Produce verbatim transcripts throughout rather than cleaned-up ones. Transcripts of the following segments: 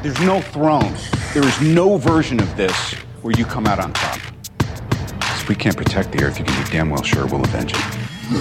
There's no throne. There is no version of this where you come out on top. If we can't protect the Earth, you can be damn well sure we'll avenge it.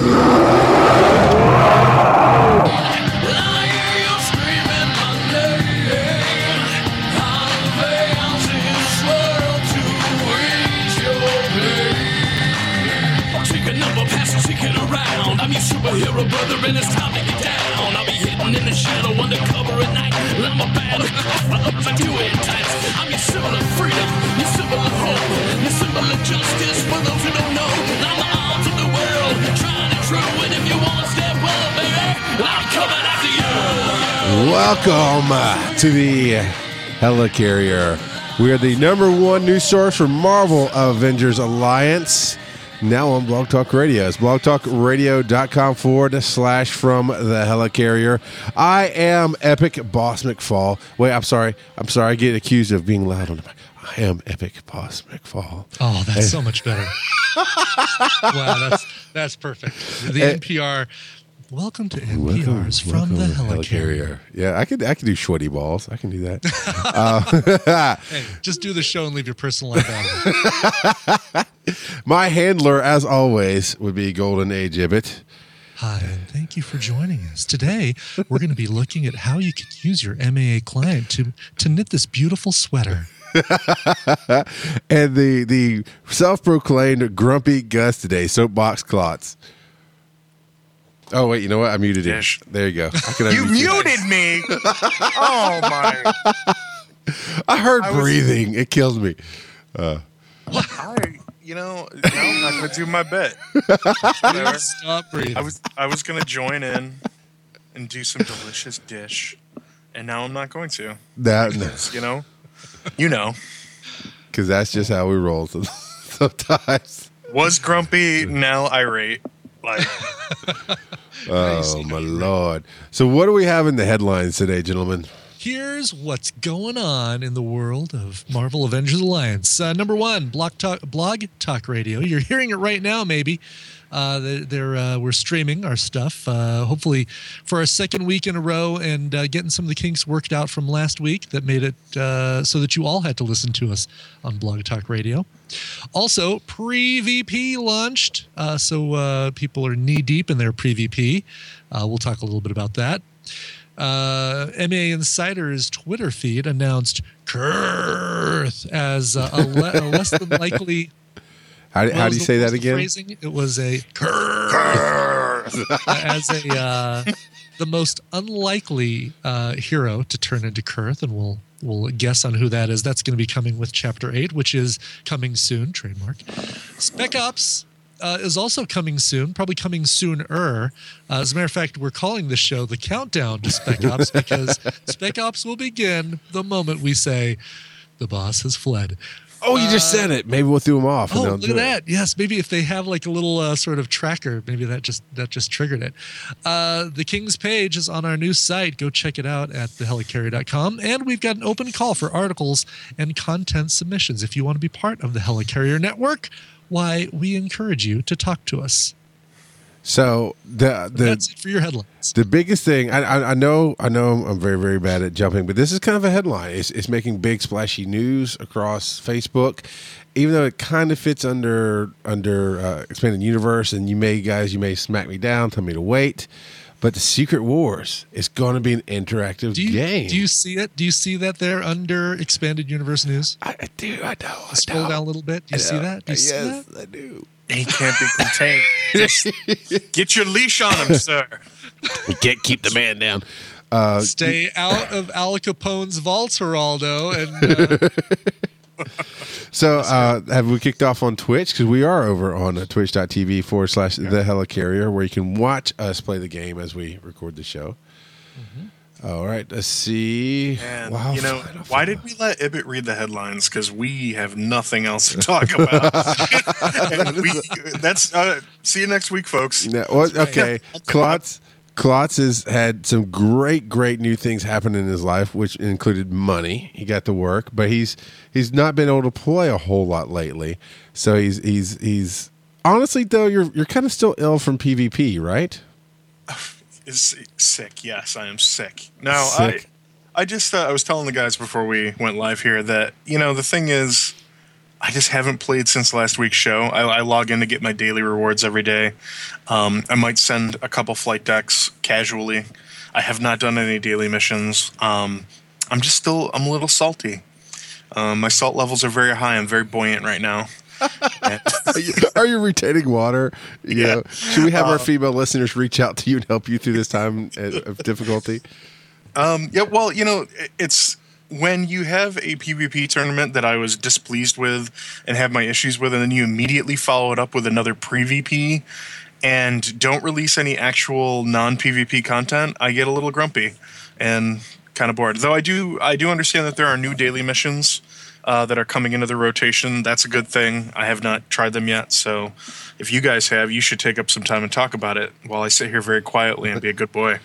I'm your superhero brother and it's time to get down. I'll be hidden in the shadow undercover at night. I'm a bad I do it tight. I'm your symbol of freedom, your symbol of hope, your symbol of justice for those who don't know. I'm the arms of the world, trying to true. And if you want to step well, baby, I'm coming after you. Welcome uh, to the Helicarrier. We are the number one news source for Marvel Avengers Alliance. Now on Blog Talk Radio. It's blogtalkradio.com forward slash from the Helicarrier. I am Epic Boss McFall. Wait, I'm sorry. I'm sorry. I get accused of being loud on the mic. I am Epic Boss McFall. Oh, that's and, so much better. Wow, that's that's perfect. The and, N P R. Welcome to N P R's welcome, From welcome the Helicarrier. Yeah, I could I could do sweaty balls. I can do that. uh, hey, just do the show and leave your personal life out of it. My handler, as always, would be Golden Age Ibbot. Hi, and thank you for joining us. Today, we're going to be looking at how you can use your M A A client to, to knit this beautiful sweater. And the the self-proclaimed grumpy Gus today, Soapbox Clots. Oh, wait, you know what? I muted it. Dish. There you go. I you muted me? Oh, my. I heard I breathing. Was, it kills me. Uh, I, you know, no, I'm not going to do my bit. Stop breathing. I was, I was going to join in and do some delicious dish, and now I'm not going to. That, because, you know, you know. Because that's just how we roll sometimes. Was grumpy, now irate. Like, oh my Lord! So, what do we have in the headlines today, gentlemen? Here's what's going on in the world of Marvel Avengers Alliance. Uh, number one, Blog Talk, Blog Talk Radio. You're hearing it right now, maybe. Uh, they're, they're uh, we're streaming our stuff, uh, hopefully for our second week in a row, and uh, getting some of the kinks worked out from last week that made it uh, so that you all had to listen to us on Blog Talk Radio. Also, Pre-V P launched, uh, so uh, people are knee-deep in their Pre-V P. Uh, we'll talk a little bit about that. Uh, M A Insider's Twitter feed announced Kurth as uh, a, le- a less than likely... How, how do you say that again? Phrasing? It was a Kurth as a uh, the most unlikely uh, hero to turn into Kurth, and we'll we'll guess on who that is. That's going to be coming with Chapter Eight, which is coming soon. Trademark. Spec Ops uh, is also coming soon, probably coming sooner. Uh, as a matter of fact, we're calling this show the Countdown to Spec Ops because Spec Ops will begin the moment we say the boss has fled. Oh, you just uh, said it. Maybe we'll throw them off. Oh, and look at that. Yes, maybe if they have like a little uh, sort of tracker, maybe that just that just triggered it. Uh, the King's page is on our new site. Go check it out at the helicarrier dot com. And we've got an open call for articles and content submissions. If you want to be part of the Helicarrier Network, why, we encourage you to talk to us. So the the that's it for your headlines. The biggest thing I, I I know I know I'm very very bad at jumping, but this is kind of a headline. It's it's making big splashy news across Facebook, even though it kind of fits under under uh, expanded universe. And you may guys you may smack me down, tell me to wait, but the Secret Wars is going to be an interactive do you, game. Do you see it? Do you see that there under expanded universe news? I, I do. I know. I Scroll know. down a little bit. Do you see that? Do you yes, see that? I do. He can't be contained. Just get your leash on him, sir. We can't keep the man down. Uh, Stay out of Al Capone's vaults, Geraldo. And uh... so, uh, have we kicked off on Twitch? Because we are over on uh, twitch.tv forward slash the Helicarrier, where you can watch us play the game as we record the show. Mm-hmm. All right, let's see. And, wow, you know, why did we let Ibbot read the headlines? Because we have nothing else to talk about. And we, that's uh, see you next week, folks. No, well, okay, Klotz, Klotz has had some great, great new things happen in his life, which included money. He got to work, but he's he's not been able to play a whole lot lately. So he's he's he's honestly though you're you're kind of still ill from P V P, right? Is sick. Yes, I am sick. No, sick. I just uh, I was telling the guys before we went live here that, you know, the thing is, I just haven't played since last week's show. I, I log in to get my daily rewards every day. Um, I might send a couple flight decks casually. I have not done any daily missions. Um, I'm just still, I'm a little salty. Um, my salt levels are very high. I'm very buoyant right now. are, you, are you retaining water? You Yeah. know, should we have Uh, our female listeners reach out to you and help you through this time of difficulty? Um, yeah, well, you know, it- it's when you have a PvP tournament that I was displeased with and have my issues with, and then you immediately follow it up with another pre-V P and don't release any actual non-PvP content, I get a little grumpy and kind of bored. Though I do, I do understand that there are new daily missions uh, that are coming into the rotation. That's a good thing. I have not tried them yet, so if you guys have, you should take up some time and talk about it while I sit here very quietly and be a good boy.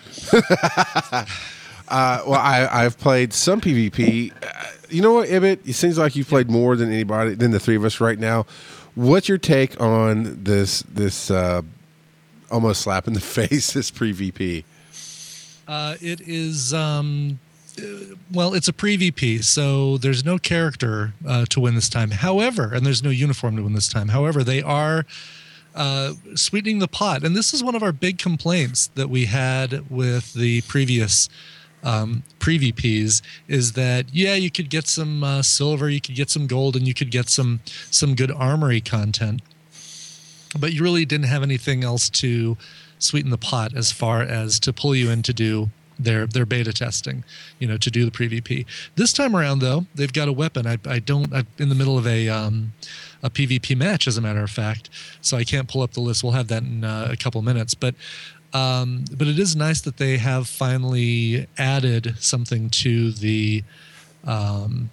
Uh, well, I, I've played some PvP. Uh, you know what, Ibit? It seems like you've played more than anybody, than the three of us right now. What's your take on this? This uh, almost slap in the face. This pre-V P. Uh, it is, um, uh, well, it's a pre-V P, so there's no character uh, to win this time. However, and there's no uniform to win this time. However, they are uh, sweetening the pot. And this is one of our big complaints that we had with the previous um, pre-V Ps is that, yeah, you could get some uh, silver, you could get some gold, and you could get some some good armory content. But you really didn't have anything else to sweeten the pot as far as to pull you in to do their their beta testing, you know, to do the pre-V P. This time around, though, they've got a weapon. I, I don't, I'm in the middle of a um, a PvP match, as a matter of fact, so I can't pull up the list. We'll have that in uh, a couple minutes. But um, but it is nice that they have finally added something to the um,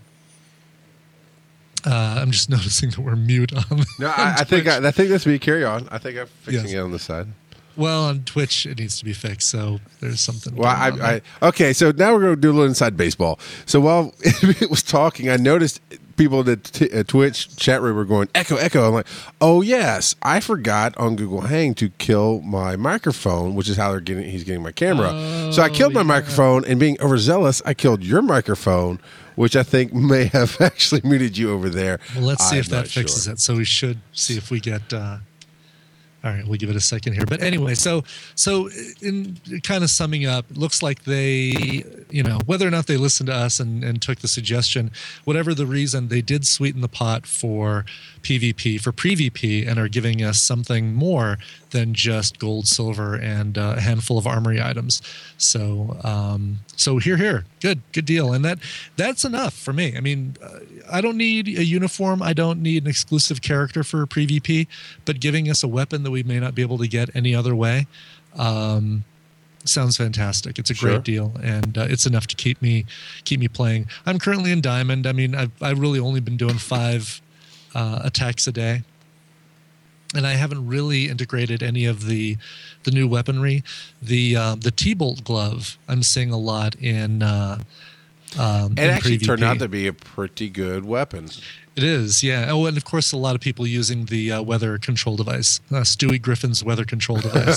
Uh, I'm just noticing that we're mute on. No, on I, I think Twitch. I, I think this will be carry on. I think I'm fixing Yes. it on the side. Well, on Twitch it needs to be fixed, so there's something. Well, going on I, there. I okay. So now we're going to do a little inside baseball. So while it was talking, I noticed people in the t- uh, Twitch chat room were going echo, echo. I'm like, oh yes, I forgot on Google Hang to kill my microphone, which is how they're getting. He's getting my camera. so I killed my yeah. microphone, and being overzealous, I killed your microphone, which I think may have actually muted you over there. Well, let's see I'm if that not fixes sure. it. So we should see if we get. Uh, all right, we'll give it a second here. But anyway, so so in kind of summing up, it looks like they, you know, whether or not they listened to us and, and took the suggestion, whatever the reason, they did sweeten the pot for PvP, for pre-V P, and are giving us something more than just gold, silver, and uh, a handful of armory items. So um, so here, here, good, good deal. And that that's enough for me. I mean, uh, I don't need a uniform. I don't need an exclusive character for pre-V P, but giving us a weapon that we may not be able to get any other way um, sounds fantastic. It's a Sure. great deal, and uh, it's enough to keep me keep me playing. I'm currently in Diamond. I mean, I've I've really only been doing five uh, attacks a day, and I haven't really integrated any of the the new weaponry. The um, the T-bolt glove I'm seeing a lot in. Uh, um, It in actually pre-V P. turned out to be a pretty good weapon. It is, yeah. Oh, and of course, a lot of people using the uh, weather control device, uh, Stewie Griffin's weather control device.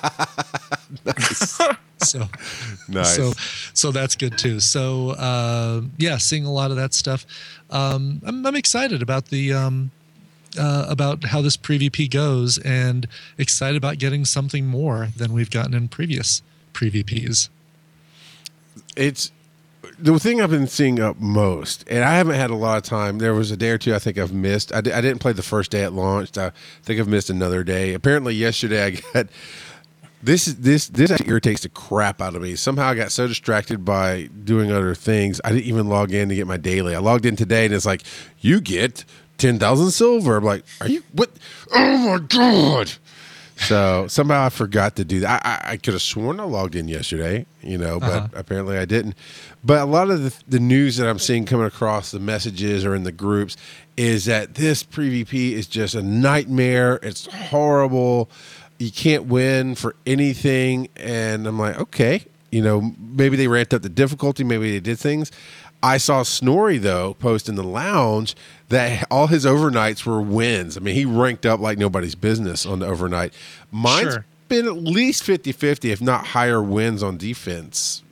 So, Nice. so, so that's good too. So, uh, yeah, seeing a lot of that stuff. Um, I'm, I'm excited about the um, uh, about how this pre-V P goes, and excited about getting something more than we've gotten in previous pre-V Ps. It's the thing I've been seeing up most, and I haven't had a lot of time. There was a day or two I think I've missed. I, di- I didn't play the first day it launched. I think I've missed another day. Apparently, yesterday I got this. This this actually irritates the crap out of me. Somehow I got so distracted by doing other things, I didn't even log in to get my daily. I logged in today, and it's like, you get ten thousand silver. I'm like, are you what? Oh my god! So somehow I forgot to do that. I, I, I could have sworn I logged in yesterday, you know, but Uh-huh. apparently I didn't. But a lot of the, the news that I'm seeing coming across the messages or in the groups is that this pre-V P is just a nightmare. It's horrible. You can't win for anything. And I'm like, okay, you know, maybe they ramped up the difficulty. Maybe they did things. I saw Snorri, though, post in the lounge that all his overnights were wins. I mean, he ranked up like nobody's business on the overnight. Mine's Sure. been at least fifty-fifty, if not higher wins on defense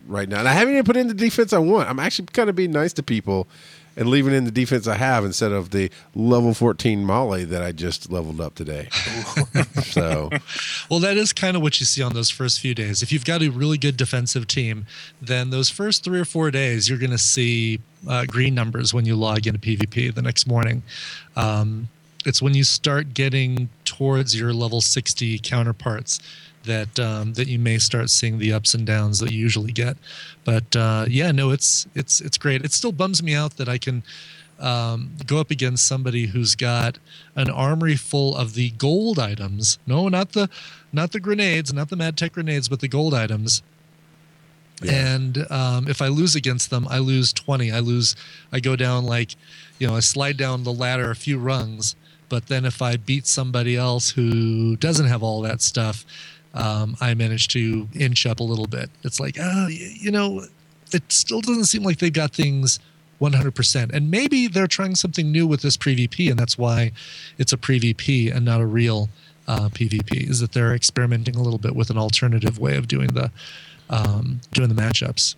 right now. And I haven't even put in the defense I want. I'm actually kind of being nice to people and leaving in the defense I have instead of the level fourteen Molly that I just leveled up today. So, well, that is kind of what you see on those first few days. If you've got a really good defensive team, then those first three or four days, you're going to see uh, green numbers when you log into PvP the next morning. Um, it's when you start getting towards your level sixty counterparts that um, that you may start seeing the ups and downs that you usually get. But uh, yeah, no, it's it's it's great. It still bums me out that I can um, go up against somebody who's got an armory full of the gold items. No, not the not the grenades, not the Mad Tech grenades, but the gold items. Yeah. And um, if I lose against them, I lose twenty. I lose. I go down like, you know, I slide down the ladder a few rungs. But then if I beat somebody else who doesn't have all that stuff, um, I manage to inch up a little bit. It's like, oh, you know, it still doesn't seem like they've got things one hundred percent. And maybe they're trying something new with this pre-V P, and that's why it's a pre-V P and not a real uh, PvP, is that they're experimenting a little bit with an alternative way of doing the um, doing the matchups.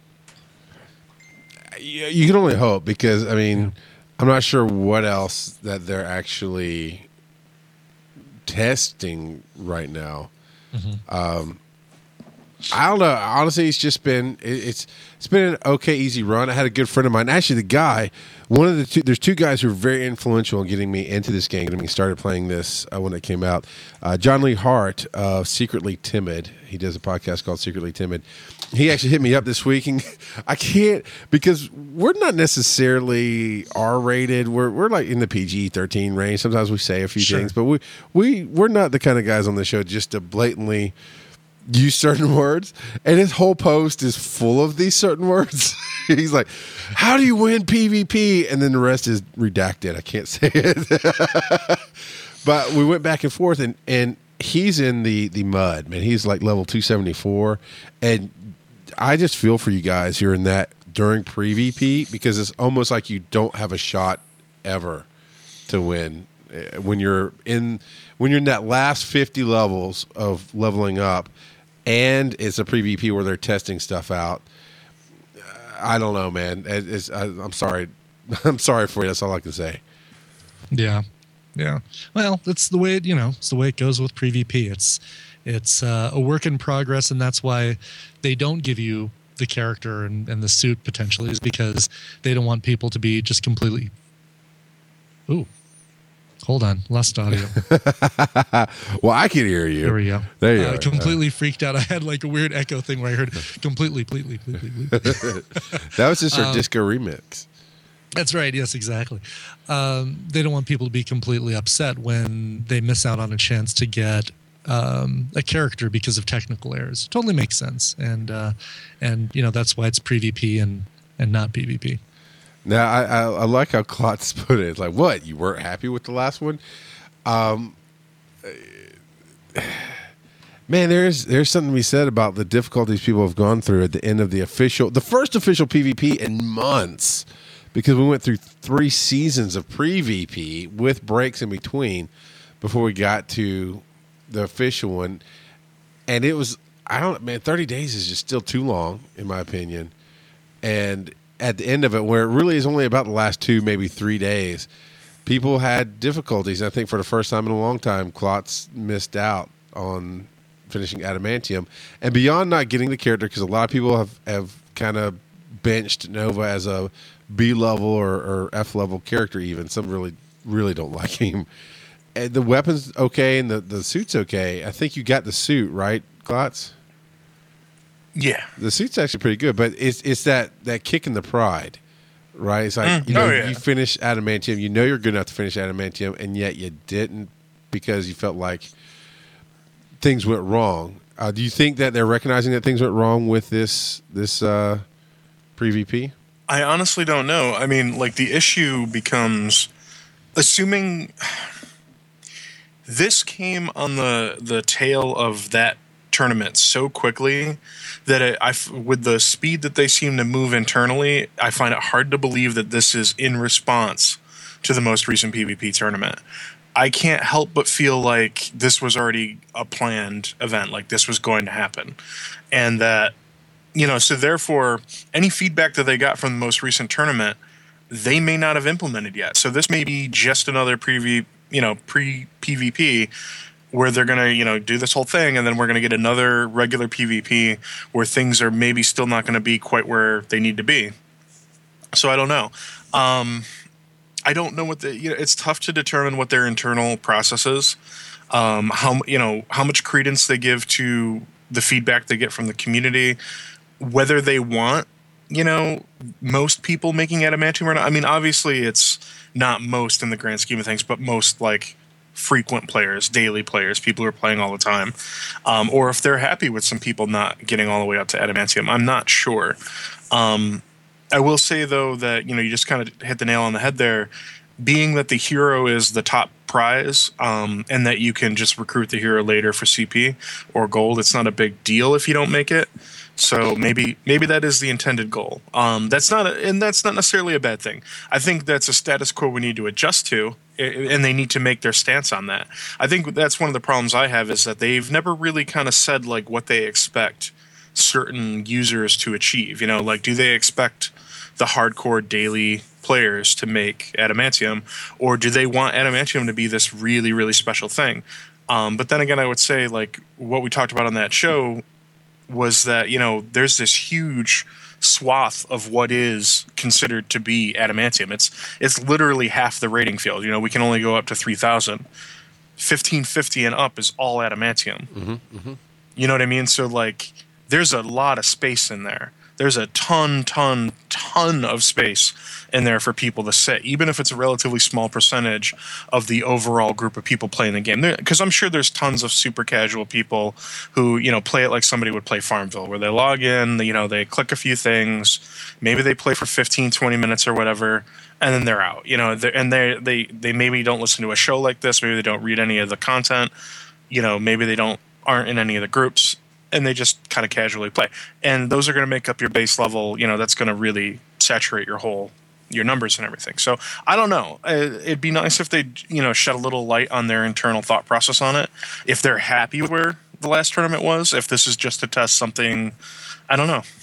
You can only hope, because, I mean, I'm not sure what else that they're actually testing right now. Mm-hmm. Um, I don't know. Honestly, it's just been it, it's it's been an okay, easy run. I had a good friend of mine. Actually, the guy, one of the two, there's two guys who are very influential in getting me into this game, getting me started playing this uh, when it came out. Uh, John Lee Hart of Secretly Timid. He does a podcast called Secretly Timid. He actually hit me up this week, and I can't, because we're not necessarily R-rated. We're we're like in the P G thirteen range. Sometimes we say a few sure. things, but we we we're not the kind of guys on the show just to blatantly use certain words. And his whole post is full of these certain words. He's like, "How do you win PvP?" And then the rest is redacted. I can't say it. But we went back and forth, and and he's in the the mud, man. He's like level two seventy-four, and I just feel for you guys who are in that during pre-V P, because it's almost like you don't have a shot ever to win when you're in when you're in that last fifty levels of leveling up, and it's a pre-V P where they're testing stuff out. I don't know, man. It's, I, I'm sorry. I'm sorry for you. That's all I can say. Yeah, yeah. Well, that's the way it, you know. It's the way it goes with pre-V P. It's It's uh, a work in progress, and that's why they don't give you the character and, and the suit potentially, is because they don't want people to be just completely. Ooh, hold on, lost audio. Well, I can hear you. There we go. There you uh, are. Completely uh, freaked out. I had like a weird echo thing where I heard completely, completely, completely. That was just our um, disco remix. That's right. Yes, exactly. Um, they don't want people to be completely upset when they miss out on a chance to get um, a character because of technical errors. Totally makes sense, and uh, and you know that's why it's pre-V P and and not PvP. Now I, I, I like how Klotz put it. It's like, what, you weren't happy with the last one? Um, man, there's there's something to be said about the difficulties people have gone through at the end of the official, the first official PvP in months, because we went through three seasons of pre-V P with breaks in between before we got to the official one. And it was, I don't, man, thirty days is just still too long, in my opinion. And at the end of it, where it really is only about the last two, maybe three days, people had difficulties. I think for the first time in a long time, Klotz missed out on finishing Adamantium. And beyond not getting the character, because a lot of people have, have kind of benched Nova as a B-level or, or F-level character even. Some really, really don't like him. And the weapon's okay and the, the suit's okay. I think you got the suit, right, Klotz? Yeah. The suit's actually pretty good, but it's it's that, that kick in the pride, right? It's like, Mm. you know, Oh, yeah. you finish Adamantium, you know you're good enough to finish Adamantium, and yet you didn't because you felt like things went wrong. Uh, do you think that they're recognizing that things went wrong with this this uh, pre-V P? I honestly don't know. I mean, like, the issue becomes, assuming this came on the the tail of that tournament so quickly that it, I, with the speed that they seem to move internally, I find it hard to believe that this is in response to the most recent PvP tournament. I can't help but feel like this was already a planned event, like this was going to happen, and that you know, so therefore, any feedback that they got from the most recent tournament, they may not have implemented yet. So this may be just another pre, you know, pre-P V P where they're going to, you know, do this whole thing, and then we're going to get another regular P V P where things are maybe still not going to be quite where they need to be. So I don't know. Um, I don't know what the, you know, it's tough to determine what their internal process is, um, how, you know, how much credence they give to the feedback they get from the community, whether they want, you know, most people making adamantium or not. I mean, obviously it's not most in the grand scheme of things, but most like frequent players, daily players, people who are playing all the time, um, or if they're happy with some people not getting all the way up to adamantium. I'm not sure. Um, I will say though that, you know, you just kind of hit the nail on the head there, being that the hero is the top prize, um, and that you can just recruit the hero later for C P or gold. It's not a big deal if you don't make it. So maybe maybe that is the intended goal. Um, that's not, a, and that's not necessarily a bad thing. I think that's a status quo we need to adjust to, and they need to make their stance on that. I think that's one of the problems I have is that they've never really kind of said like what they expect certain users to achieve. You know, like do they expect the hardcore daily players to make adamantium, or do they want adamantium to be this really really special thing? Um, but then again, I would say like what we talked about on that show was that, you know, there's this huge swath of what is considered to be adamantium. It's it's literally half the rating field. You know, we can only go up to three thousand. fifteen fifty and up is all adamantium. Mm-hmm, mm-hmm. You know what I mean? So like there's a lot of space in there. There's a ton, ton, ton of space in there for people to sit, even if it's a relatively small percentage of the overall group of people playing the game. Because I'm sure there's tons of super casual people who, you know, play it like somebody would play Farmville, where they log in, you know, they click a few things, maybe they play for fifteen, twenty minutes or whatever, and then they're out. You know, and they they they maybe don't listen to a show like this, maybe they don't read any of the content, you know, maybe they don't aren't in any of the groups, and they just kind of casually play. And those are going to make up your base level. You know, that's going to really saturate your whole, your numbers and everything. So I don't know. It'd be nice if they, you know, shed a little light on their internal thought process on it. If they're happy where the last tournament was, if this is just to test something, I don't know.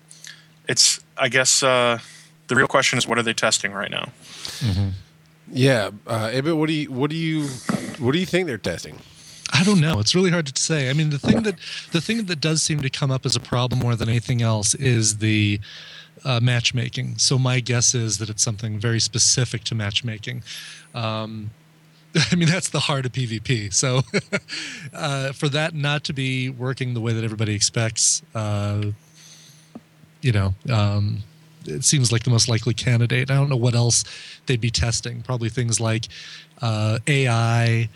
It's, I guess, uh, the real question is, what are they testing right now? Mm-hmm. Yeah. Uh, Ibit, what do you, what do you, what do you think they're testing? I don't know. It's really hard to say. I mean, the thing that the thing that does seem to come up as a problem more than anything else is the uh, matchmaking. So my guess is that it's something very specific to matchmaking. Um, I mean, that's the heart of PvP. So uh, for that not to be working the way that everybody expects, uh, you know, um, it seems like the most likely candidate. I don't know what else they'd be testing. Probably things like uh, A I.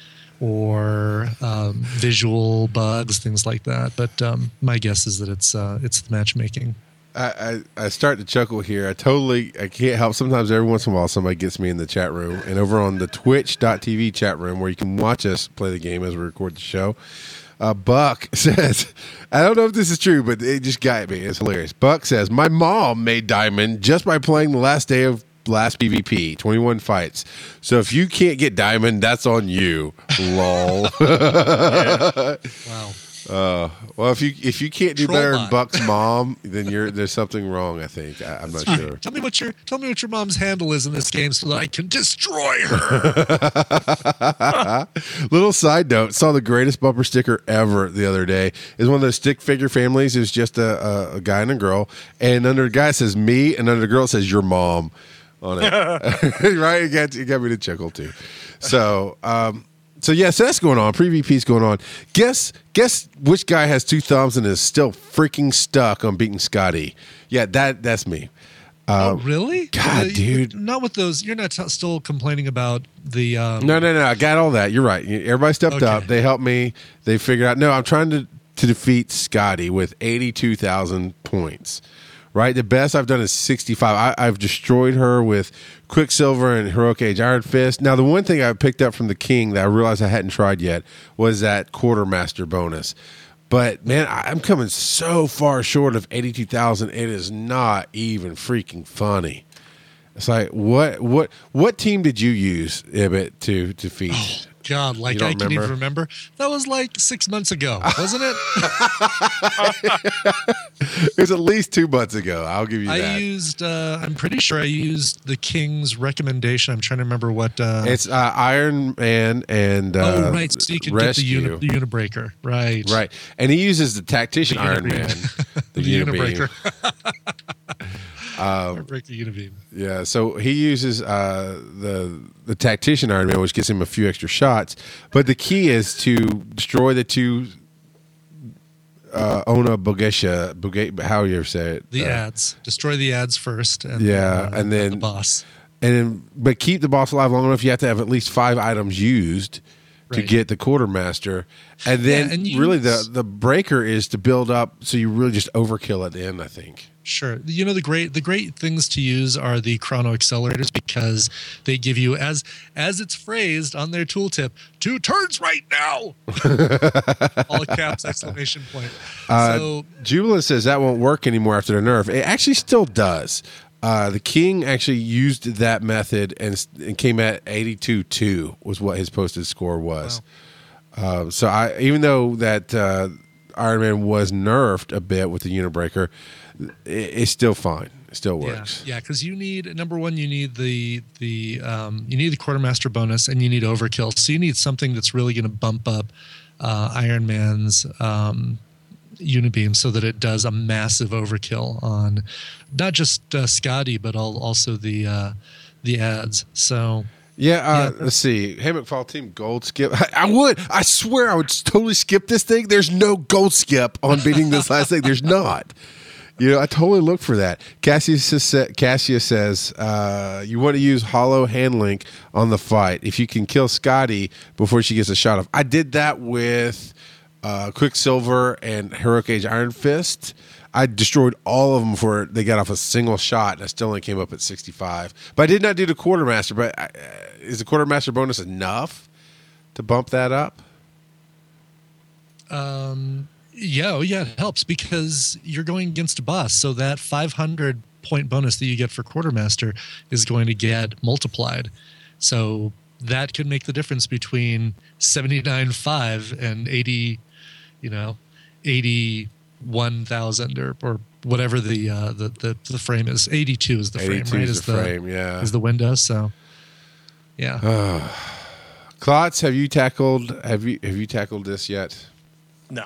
Or um, visual bugs, things like that. But um, my guess is that it's uh, it's the matchmaking. I, I, I start to chuckle here. I totally I can't help. Sometimes every once in a while somebody gets me in the chat room. And over on the twitch dot t v chat room where you can watch us play the game as we record the show, uh, Buck says, I don't know if this is true, but it just got me. It's hilarious. Buck says, my mom made Diamond just by playing the last day of last P V P, twenty-one fights. So if you can't get Diamond, that's on you. Lol. Yeah. Wow. Uh, well, if you if you can't do Troll better bot. than Buck's mom, then you're there's something wrong. I think I, I'm not sure. Tell me what your tell me what your mom's handle is in this game so that I can destroy her. Little side note: saw the greatest bumper sticker ever the other day. It's one of those stick figure families. It's just a, a, a guy and a girl, and under the guy it says me, and under the girl it says your mom on it. Right? It got, it got me to chuckle too. So, um, so yeah, so that's going on. Pre-V P's going on. Guess, guess which guy has two thumbs and is still freaking stuck on beating Scotty? Yeah, that that's me. Oh, really? God, Uh, dude. Not with those. You're not t- still complaining about the. Um, No, no, no. I got all that. You're right. Everybody stepped Okay. up. They helped me. They figured out. No, I'm trying to to defeat Scotty with eighty-two thousand points. Right, the best I've done is sixty-five. I, I've destroyed her with Quicksilver and Heroic Age Iron Fist. Now, the one thing I picked up from the King that I realized I hadn't tried yet was that Quartermaster bonus. But man, I, I'm coming so far short of eighty-two thousand. It is not even freaking funny. It's like what what what team did you use, Ibit, to defeat? Oh, God, like don't I can even remember? remember. That was like six months ago, wasn't it? It was at least two months ago. I'll give you I that. used, uh, I'm pretty sure I used the King's recommendation. I'm trying to remember what. Uh, It's uh, Iron Man and uh, oh, right. So you can Rescue. get the, uni- the Unibreaker. Right. Right. And he uses the tactician The Iron Unibeam. Man. The, The, Unibreaker. Um, Or break the Unibeam. Yeah, so he uses uh, the the tactician Iron Man, which gives him a few extra shots. But the key is to destroy the two uh, Ona Bogesha, Boge, how you say it? The uh, ads. Destroy the ads first. And Yeah, then, uh, and then- the boss. and then, but keep the boss alive long enough. You have to have at least five items used to Right. get the quartermaster, and then Yeah, and you- really the the breaker is to build up, so you really just overkill at the end. I think. Sure. You know, the great the great things to use are the chrono accelerators because they give you, as as it's phrased on their tooltip, two turns right now. All caps, exclamation point. Uh, so Jubilant says that won't work anymore after the nerf. It actually still does. Uh, the King actually used that method and, and came at eighty-two two was what his posted score was. Uh, so I, even though that uh, Iron Man was nerfed a bit with the Unibreaker, it, it's still fine. It still works. Yeah, because you need, number one, you need the the um, you need the quartermaster bonus and you need overkill. So you need something that's really going to bump up uh, Iron Man's um, Unibeam so that it does a massive overkill on not just uh, Scotty but all, also the uh, the ads. So Yeah, uh, Yeah. let's see. Hey, McFall team gold skip. I, I would. I swear I would totally skip this thing. There's no gold skip on beating this last thing. There's not. You know, I totally looked for that. Cassius, Cassius says, uh, you want to use hollow hand link on the fight if you can kill Scotty before she gets a shot off. I did that with uh, Quicksilver and Heroic Age Iron Fist. I destroyed all of them before they got off a single shot, and I still only came up at sixty-five. But I did not do the quartermaster. But uh, is the quartermaster bonus enough to bump that up? Um, yeah, oh yeah, it helps because you're going against a boss. So that five hundred point bonus that you get for quartermaster is going to get multiplied. So that could make the difference between seventy-nine five and eighty, you know, eighty-one thousand or or whatever the uh, the, the the frame is. eighty-two is the frame, eighty-two right? is the frame, yeah. Is the window. So yeah. Klotz, have you tackled? Have you have you tackled this yet? No.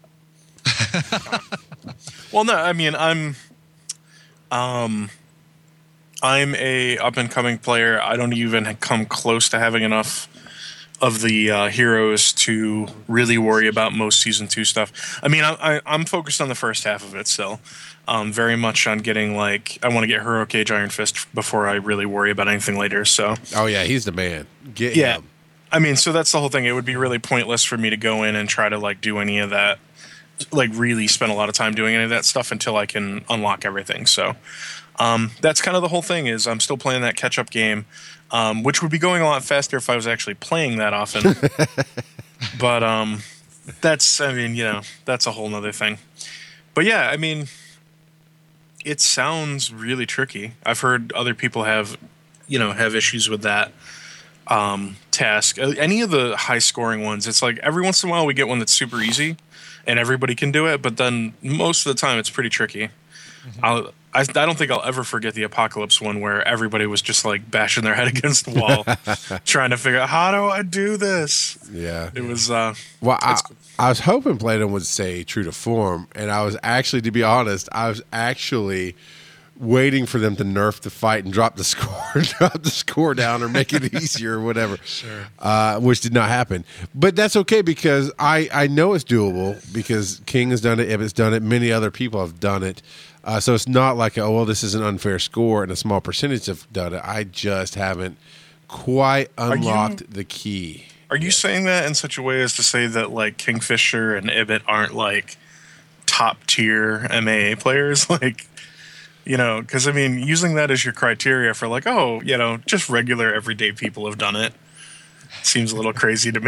Well, no. I mean, I'm, um, I'm a up and coming player. I don't even come close to having enough of the uh, heroes to really worry about most season two stuff. I mean, I, I, I'm focused on the first half of it still. Um, very much on getting like I want to get Heroic Age Iron Fist before I really worry about anything later. So Oh yeah, he's the man. Get yeah. him. I mean, so that's the whole thing. It would be really pointless for me to go in and try to like do any of that, like really spend a lot of time doing any of that stuff until I can unlock everything. So um, that's kind of the whole thing. Is I'm still playing that catch up game, um, which would be going a lot faster if I was actually playing that often. But um, that's, I mean, you know, that's a whole nother thing. But yeah, I mean, it sounds really tricky. I've heard other people have, you know, have issues with that um, task. Any of the high scoring ones, it's like every once in a while we get one that's super easy and everybody can do it, but then most of the time it's pretty tricky. Mm-hmm. I'll, I, I don't think I'll ever forget the Apocalypse one where everybody was just like bashing their head against the wall trying to figure out, how do I do this? Yeah. It was, uh, Well, I, it's- I was hoping Plato would say true to form, and I was actually, to be honest, I was actually waiting for them to nerf the fight and drop the score, drop the score down, or make it easier or whatever. Sure. Uh, which did not happen, but that's okay because I I know it's doable because King has done it, Ibbott's done it, many other people have done it. Uh, so it's not like, oh well, this is an unfair score and a small percentage have done it. I just haven't quite you- unlocked the key. Are you saying that in such a way as to say that like Kingfisher and Ibit aren't like top tier M A A players? Like, you know, because I mean, using that as your criteria for like, oh, you know, just regular everyday people have done it seems a little crazy to me.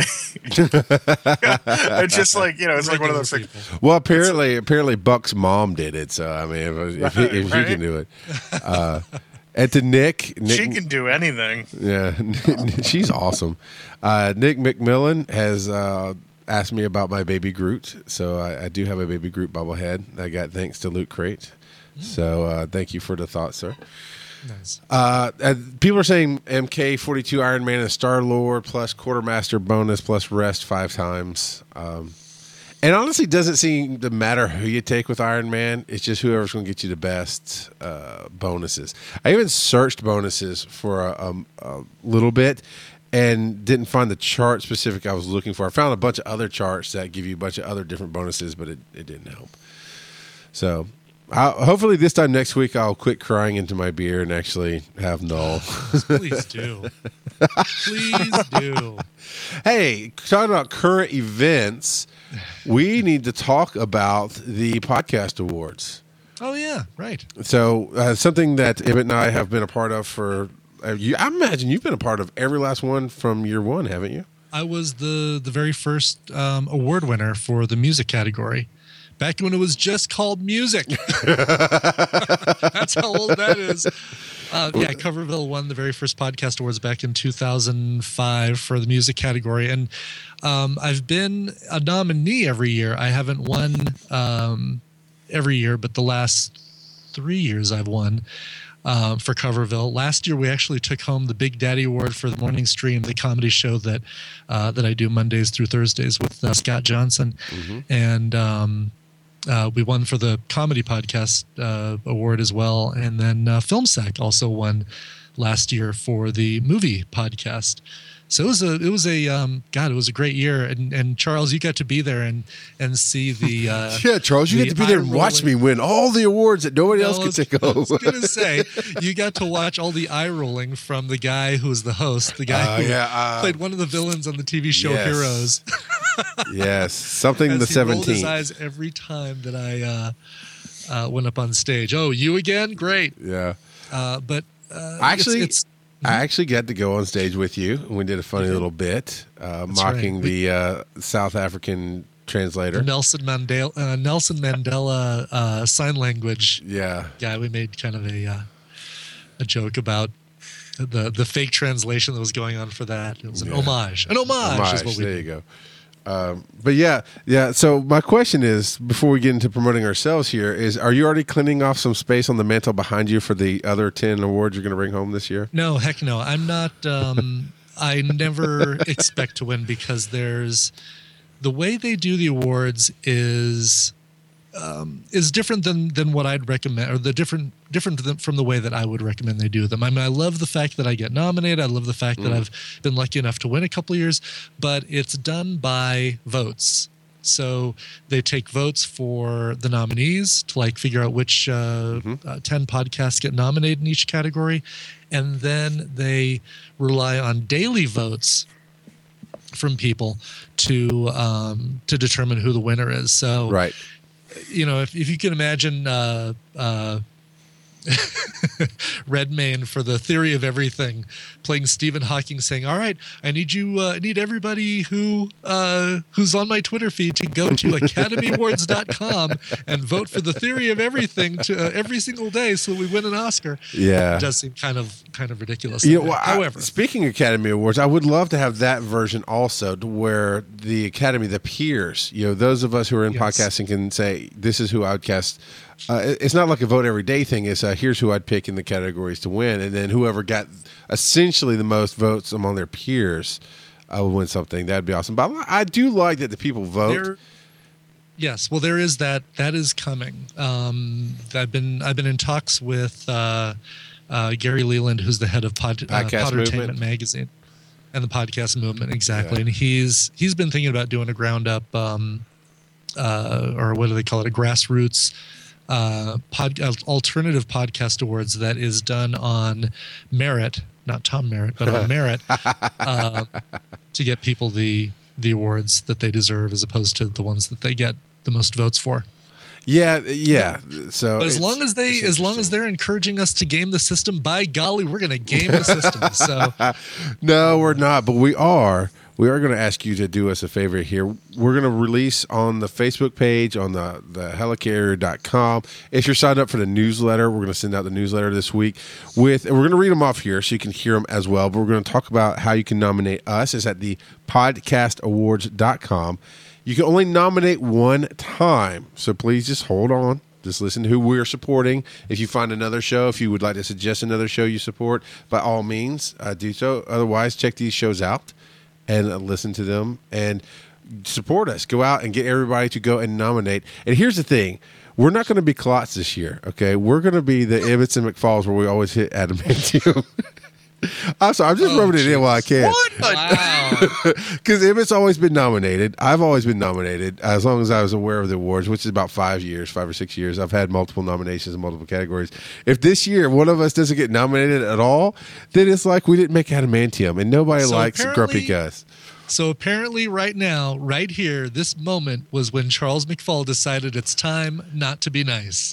It's just like, you know, it's like one of those things. Well, apparently, apparently Buck's mom did it. So I mean, if, if, he, if Right. he can do it, uh, And to Nick, Nick She can do anything. Yeah, she's awesome. Uh, Nick McMillan has uh, asked me about my baby Groot. So I, I do have a baby Groot bobblehead I got thanks to Loot Crate. So uh, thank you for the thought, sir. Nice. Uh, and people are saying M K forty-two Iron Man and Star Lord plus Quartermaster bonus plus rest five times. Um, and honestly, doesn't seem to matter who you take with Iron Man. It's just whoever's going to get you the best uh, bonuses. I even searched bonuses for a, a, a little bit and didn't find the chart specific I was looking for. I found a bunch of other charts that give you a bunch of other different bonuses, but it, it didn't help. So I'll, hopefully this time next week I'll quit crying into my beer and actually have null. Please do. Please do. Hey, talking about current events, we need to talk about the podcast awards. Oh yeah, right. So uh, something that Emmett and I have been a part of for, uh, you, I imagine you've been a part of every last one from year one, haven't you? I was the the very first um, award winner for the music category. Back when it was just called music. That's how old that is. Uh, yeah, Coverville won the very first podcast awards back in two thousand five for the music category. And um, I've been a nominee every year. I haven't won um, every year, but the last three years I've won uh, for Coverville. Last year, we actually took home the Big Daddy Award for the Morning Stream, the comedy show that uh, that I do Mondays through Thursdays with uh, Scott Johnson. Mm-hmm. And um Uh, we won for the comedy podcast uh, award as well. And then uh, FilmSack also won last year for the movie podcast. So it was a, it was a, um, God, it was a great year. And, and Charles, you got to be there and, and see the, uh, yeah, Charles, you the get to be there and watch me win all the awards that nobody No, else I can was- take I home. was going to say, you got to watch all the eye rolling from the guy who was the host, the guy Uh, who yeah, uh, played one of the villains on the T V show yes. Heroes. Yes, something As the he rolled his seventeenth. eyes every time that I uh, uh, went up on stage. Oh, you again? Great. Yeah. Uh, but uh, Actually, it's, it's I actually got to go on stage with you, and we did a funny little bit uh, mocking right. the uh, South African translator. the Nelson Mandela uh, Nelson Mandela uh, sign language Yeah, guy. We made kind of a uh, a joke about the the fake translation that was going on for that. It was an Yeah. homage. An homage, homage. is what we There did. you go. Um, but yeah, yeah. So my question is, before we get into promoting ourselves here, is are you already cleaning off some space on the mantle behind you for the other ten awards you're going to bring home this year? No, heck no. I'm not. Um, I never expect to win because there's the way they do the awards is um, is different than than what I'd recommend, or the different different than, from the way that I would recommend they do them. I mean, I love the fact that I get nominated. I love the fact that I've been lucky enough to win a couple of years, but it's done by votes. So they take votes for the nominees to like figure out which uh, uh, ten podcasts get nominated in each category, and then they rely on daily votes from people to um, to determine who the winner is. So, Right. you know, if if you can imagine. Uh, uh, Redmayne for the Theory of Everything, playing Stephen Hawking, saying, "All right, I need you, uh, I need everybody who uh, who's on my Twitter feed to go to academy awards dot com and vote for the Theory of Everything to uh, every single day, so we win an Oscar." Yeah. It does seem kind of kind of ridiculous. You know, well, I- However, speaking of Academy Awards, I would love to have that version also, to where the Academy, the peers, you know, those of us who are in Yes. podcasting can say, "This is who I would cast." Uh, it- it's not like a vote every day thing. It's uh, here's who I'd pick in the categories to win, and then whoever got essentially the most votes among their peers uh, will win something. That'd be awesome. But I do like that the people vote. There, yes, well, there is that. That is coming. Um, I've been I've been in talks with uh, uh, Gary Leland, who's the head of Pod, uh, Podcast Poddertainment Movement. magazine and the podcast movement, exactly. Yeah. And he's he's been thinking about doing a ground up, um, uh, or what do they call it, a grassroots uh, pod, uh, alternative podcast awards that is done on merit, not Tom Merritt, but on merit, uh, to get people the the awards that they deserve as opposed to the ones that they get the most votes for. Yeah, yeah. So, But as it's- long as they, it's as long as interesting. they're encouraging us to game the system, by golly, we're going to game the system. So No, we're not, but we are. we are going to ask you to do us a favor here. We're going to release on the Facebook page, on the, the helicarrier dot com. If you're signed up for the newsletter, we're going to send out the newsletter this week. With, and we're going to read them off here so you can hear them as well. But we're going to talk about how you can nominate us. It's at the podcast awards dot com. You can only nominate one time, so please just hold on. Just listen to who we're supporting. If you find another show, if you would like to suggest another show you support, by all means, uh, do so. Otherwise, check these shows out and uh, listen to them and support us. Go out and get everybody to go and nominate. And here's the thing. We're not going to be Klotz this year, okay? We're going to be the Ibbotts and McFalls where we always hit adamantium. I'm sorry. I'm just Oh, rubbing it in geez. while I can. Wow. Because Ibbott's always been nominated. I've always been nominated as long as I was aware of the awards, which is about five years, five or six years. I've had multiple nominations in multiple categories. If this year one of us doesn't get nominated at all, then it's like we didn't make adamantium, and nobody So likes apparently- Grumpy Gus. So apparently right now, right here, this moment was when Charles McFall decided it's time not to be nice.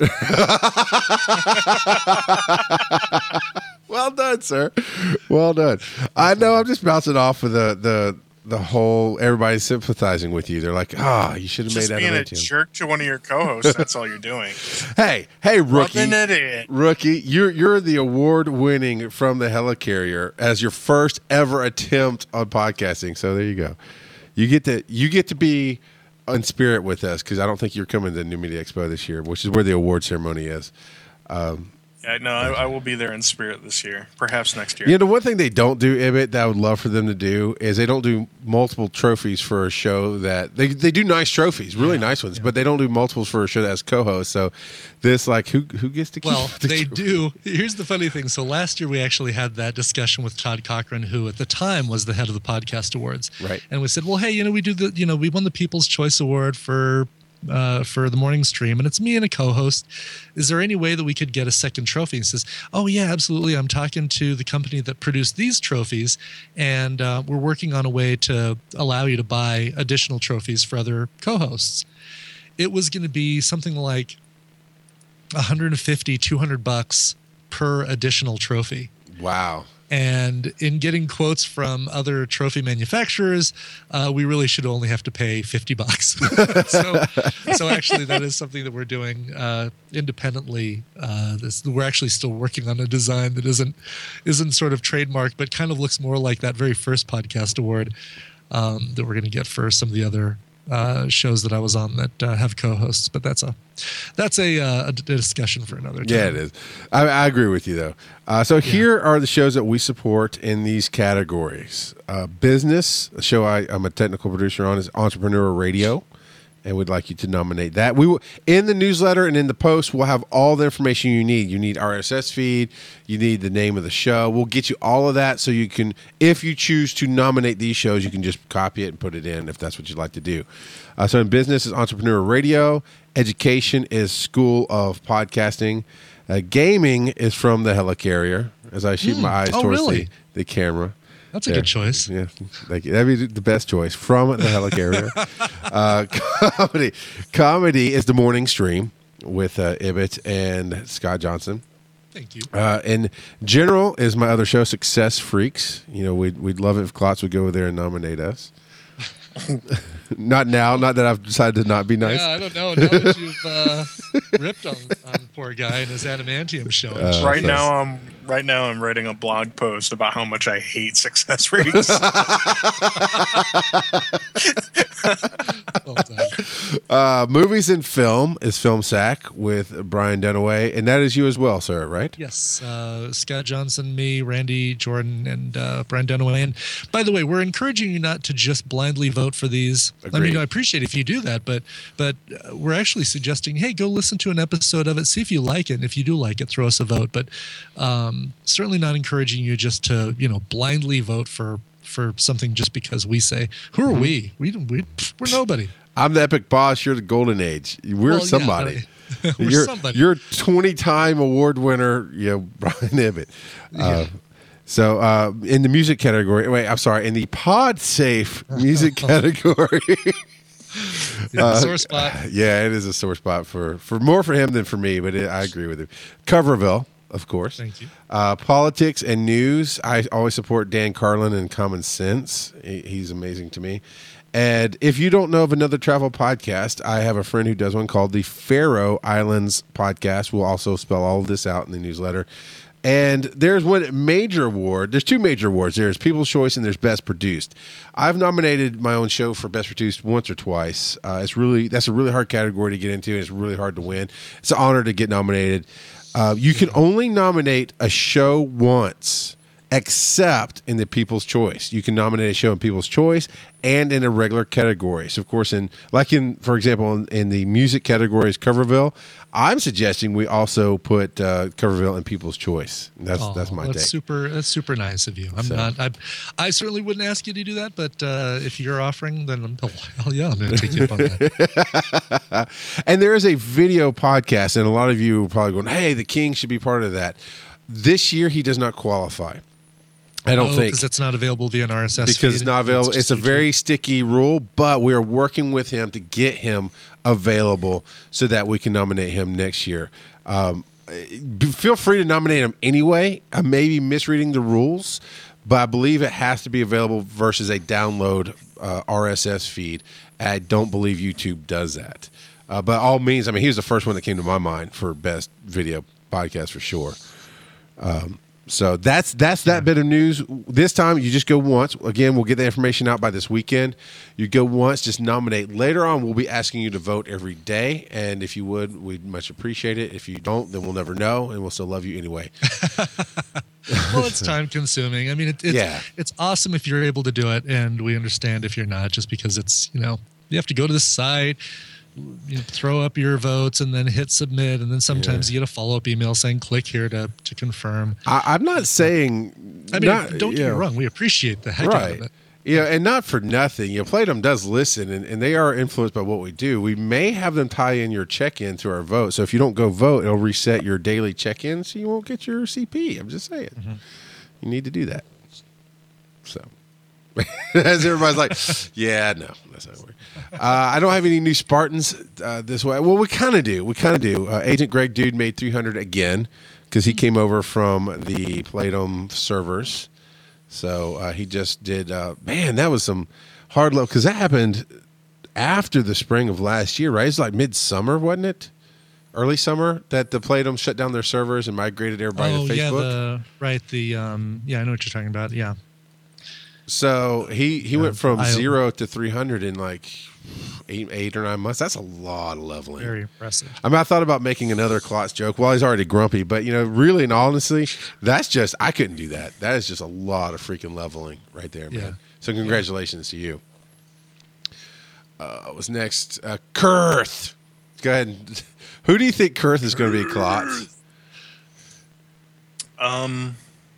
Well done, sir. Well done. I know I'm just bouncing off of the the the whole everybody's sympathizing with you. They're like, ah, you should have Just made being a adamantium. jerk to one of your co-hosts. That's all you're doing. Hey, hey, rookie. Rubbing it in. Rookie, you're you're the award winning from the Helicarrier as your first ever attempt on podcasting. So there you go. You get to you get to be in spirit with us because I don't think you're coming to the New Media Expo this year, which is where the award ceremony is. Um, Yeah, no, I, I will be there in spirit this year. Perhaps next year. You know, the one thing they don't do, Ibbott, that I would love for them to do is they don't do multiple trophies for a show that they they do nice trophies, really nice ones, but they don't do multiples for a show that has co-hosts. So this, like, who who gets to keep? Well, the they trophy? do. Here's the funny thing. So last year we actually had that discussion with Todd Cochran, who at the time was the head of the Podcast Awards. Right. And we said, well, hey, you know, we do the, you know, we won the People's Choice Award for uh, for the morning stream, and it's me and a co-host. Is there any way that we could get a second trophy? He says, oh yeah, absolutely. I'm talking to the company that produced these trophies, and uh, we're working on a way to allow you to buy additional trophies for other co-hosts. It was going to be something like one hundred fifty, two hundred bucks per additional trophy. Wow. And in getting quotes from other trophy manufacturers, uh, we really should only have to pay fifty bucks. so, so actually, that is something that we're doing uh, independently. Uh, this, we're actually still working on a design that isn't isn't sort of trademarked, but kind of looks more like that very first podcast award um, that we're going to get for some of the other uh, shows that I was on that uh, have co-hosts. But that's a that's a, uh, a discussion for another time. Yeah, it is. I, I agree with you, though. Uh, so here are the shows that we support in these categories. Uh, business, a show I, I'm a technical producer on, is Entrepreneur Radio, and we'd like you to nominate that. We will, in the newsletter and in the post, we'll have all the information you need. You need R S S feed. You need the name of the show. We'll get you all of that so you can, if you choose to nominate these shows, you can just copy it and put it in if that's what you'd like to do. Uh, so in business is Entrepreneur Radio. Education is School of Podcasting. Uh, gaming is from the Helicarrier, as I shoot my eyes Oh, towards really? the, the camera. That's a There. good choice. Yeah, thank you. That'd be the best choice from the Helicarrier. uh, comedy, comedy is the morning stream with uh, Ibbott and Scott Johnson. Thank you. Uh, and general is my other show, Success Freaks. You know, we'd we'd love it if Klotz would go over there and nominate us. Not now. Not that I've decided to not be nice. Yeah, I don't know. Now that you've uh, ripped on, on the poor guy and his adamantium show. Uh, right so- now, I'm right now I'm writing a blog post about how much I hate Success Freaks. Well done. Uh, movies and film is Film Sack with Brian Dunaway, and that is you as well, sir. Right? Yes, uh, Scott Johnson, me, Randy, Jordan, and uh, Brian Dunaway. And by the way, we're encouraging you not to just blindly vote for these. I Agreed. mean, I appreciate if you do that, but but uh, we're actually suggesting, hey, go listen to an episode of it, see if you like it, and if you do like it, throw us a vote. But um, certainly not encouraging you just to you know blindly vote for for something just because we say. Who are we? We we we're nobody. I'm the Epic Boss. You're the Golden Age. We're Well, yeah, somebody. but- we're you're, somebody. You're twenty-time award winner, you know, Brian Ibbott. Uh, so uh, in the music category, wait, I'm sorry, in the Pod Safe music category, Yeah, Uh, sore spot. yeah, it is a sore spot for, for more for him than for me, but it, I agree with him. Coverville, of course. Thank you. Uh, politics and news. I always support Dan Carlin and Common Sense. He, he's amazing to me. And if you don't know of another travel podcast, I have a friend who does one called the Faroe Islands Podcast. We'll also spell all of this out in the newsletter. And there's one major award. There's two major awards. There's People's Choice and there's Best Produced. I've nominated my own show for Best Produced once or twice. Uh, it's really that's a really hard category to get into, and it's really hard to win. It's an honor to get nominated. Uh, you can only nominate a show once, except in the People's Choice. You can nominate a show in People's Choice and in a regular category. So, of course, in like in, for example, in, in the music categories, Coverville, I'm suggesting we also put uh, Coverville in People's Choice. That's Oh, that's my that's take. super. That's super nice of you. I'm So- not. I, I certainly wouldn't ask you to do that, but uh, if you're offering, then I'm, oh, hell yeah, I'm going to take you up on that. And there is a video podcast, and a lot of you are probably going, "Hey, the King should be part of that." This year, he does not qualify. I don't oh, think because it's not available via an R S S. because feed. it's not available. just It's a YouTube. very sticky rule, but we are working with him to get him available so that we can nominate him next year. Um, b- feel free to nominate him anyway. I may be misreading the rules, but I believe it has to be available versus a download uh, R S S feed. I don't believe YouTube does that. Uh, but all means, I mean, he was the first one that came to my mind for best video podcast for sure. Um, So that's that's that bit of news. This time you just go once. Again, we'll get the information out by this weekend. You go once, just nominate. Later on, we'll be asking you to vote every day. And if you would, we'd much appreciate it. If you don't, then we'll never know, and we'll still love you anyway. Well, it's time consuming. I mean, it, it's Yeah. it's awesome if you're able to do it, and we understand if you're not, just because it's, you know, you have to go to the site, you know, throw up your votes, and then hit submit, and then sometimes you get a follow up email saying click here to to confirm. I, I'm not saying. I mean, not- don't get yeah. me wrong, we appreciate the heck out Right. of it. Yeah, and not for nothing. You know, Playdom does listen, and, and they are influenced by what we do. We may have them tie in your check-in to our vote. So if you don't go vote, it'll reset your daily check-in, so you won't get your C P. I'm just saying. Mm-hmm. You need to do that. So, as everybody's like, yeah, no, that's not weird. Uh, I don't have any new Spartans uh, this way. Well, we kind of do. We kind of do. Uh, Agent Greg Dude made three hundred again because he came over from the Playdom servers. So uh, he just did, uh, man, that was some hard low, because that happened after the spring of last year, right? It's like midsummer, wasn't it? Early summer that the Playdom shut down their servers and migrated everybody Oh to yeah, Facebook. the right the um yeah, I know what you're talking about. Yeah, So he, he went from I- zero to three hundred in like eight, eight or nine months. That's a lot of leveling. very impressive. I mean, I thought about making another Klotz joke. Well, he's already grumpy, but you know, really and honestly, that's just, I couldn't do that. That is just a lot of freaking leveling right there, man. Yeah. So congratulations to you. Uh, what's next? Uh, Kurth. Go ahead. And, who do you think Kurth is going to be, Klotz? Um,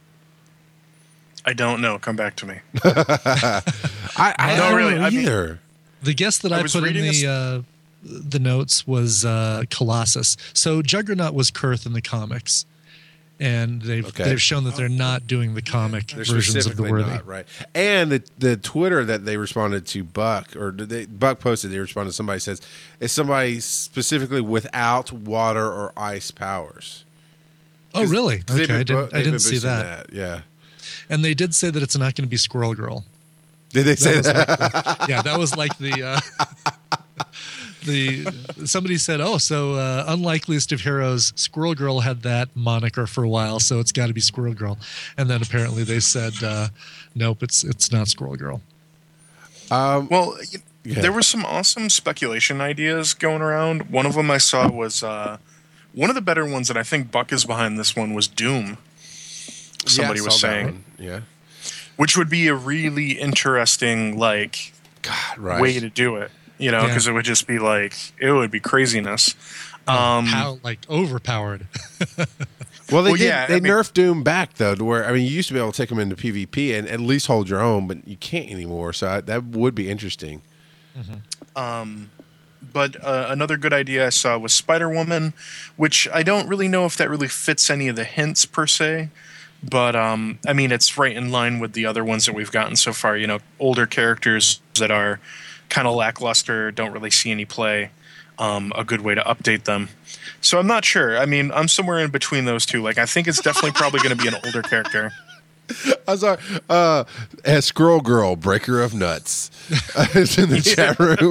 I don't know. Come back to me. I, I No, don't really, know I mean- either. The guest that I I, was put in reading the a uh, the notes was uh, Colossus. So Juggernaut was Kurth in the comics, and they've Okay. they've shown that they're not doing the comic They're versions of the specifically Worthy. not, right? And the the Twitter that they responded to Buck, or did they, Buck posted, they responded. Somebody says it's somebody specifically without water or ice powers. Oh, really? 'Cause they've Okay, I been bo- didn't, I they've been didn't see boosting that. Yeah. And they did say that it's not going to be Squirrel Girl. Did they say was that? like the- yeah, that was like the uh, the somebody said, "Oh, so uh, unlikeliest of heroes, Squirrel Girl had that moniker for a while, so it's got to be Squirrel Girl." And then apparently they said, uh, "Nope, it's it's not Squirrel Girl." Well, you, Yeah. there were some awesome speculation ideas going around. One of them I saw was uh, one of the better ones, and I think Buck is behind this one, was Doom. Somebody Yeah, I was saw that saying, one. Yeah. which would be a really interesting like God, right. way to do it. You know, Yeah. because it would just be like it would be craziness. Um, How like overpowered. Well, they Well, did. yeah, they I mean- nerfed Doom back though, to where I mean, you used to be able to take them into PvP and at least hold your own, but you can't anymore. So I, that would be interesting. But uh, another good idea I saw was Spider Woman, which I don't really know if that really fits any of the hints per se. But um, I mean, it's right in line with the other ones that we've gotten so far. You know, older characters that are kind of lackluster, don't really see any play. um, a good way to update them. So I'm not sure. I mean, I'm somewhere in between those two. Like, I think it's definitely probably going to be an older character. I'm sorry. Uh, as Squirrel Girl, breaker of nuts, uh, is in the chat room.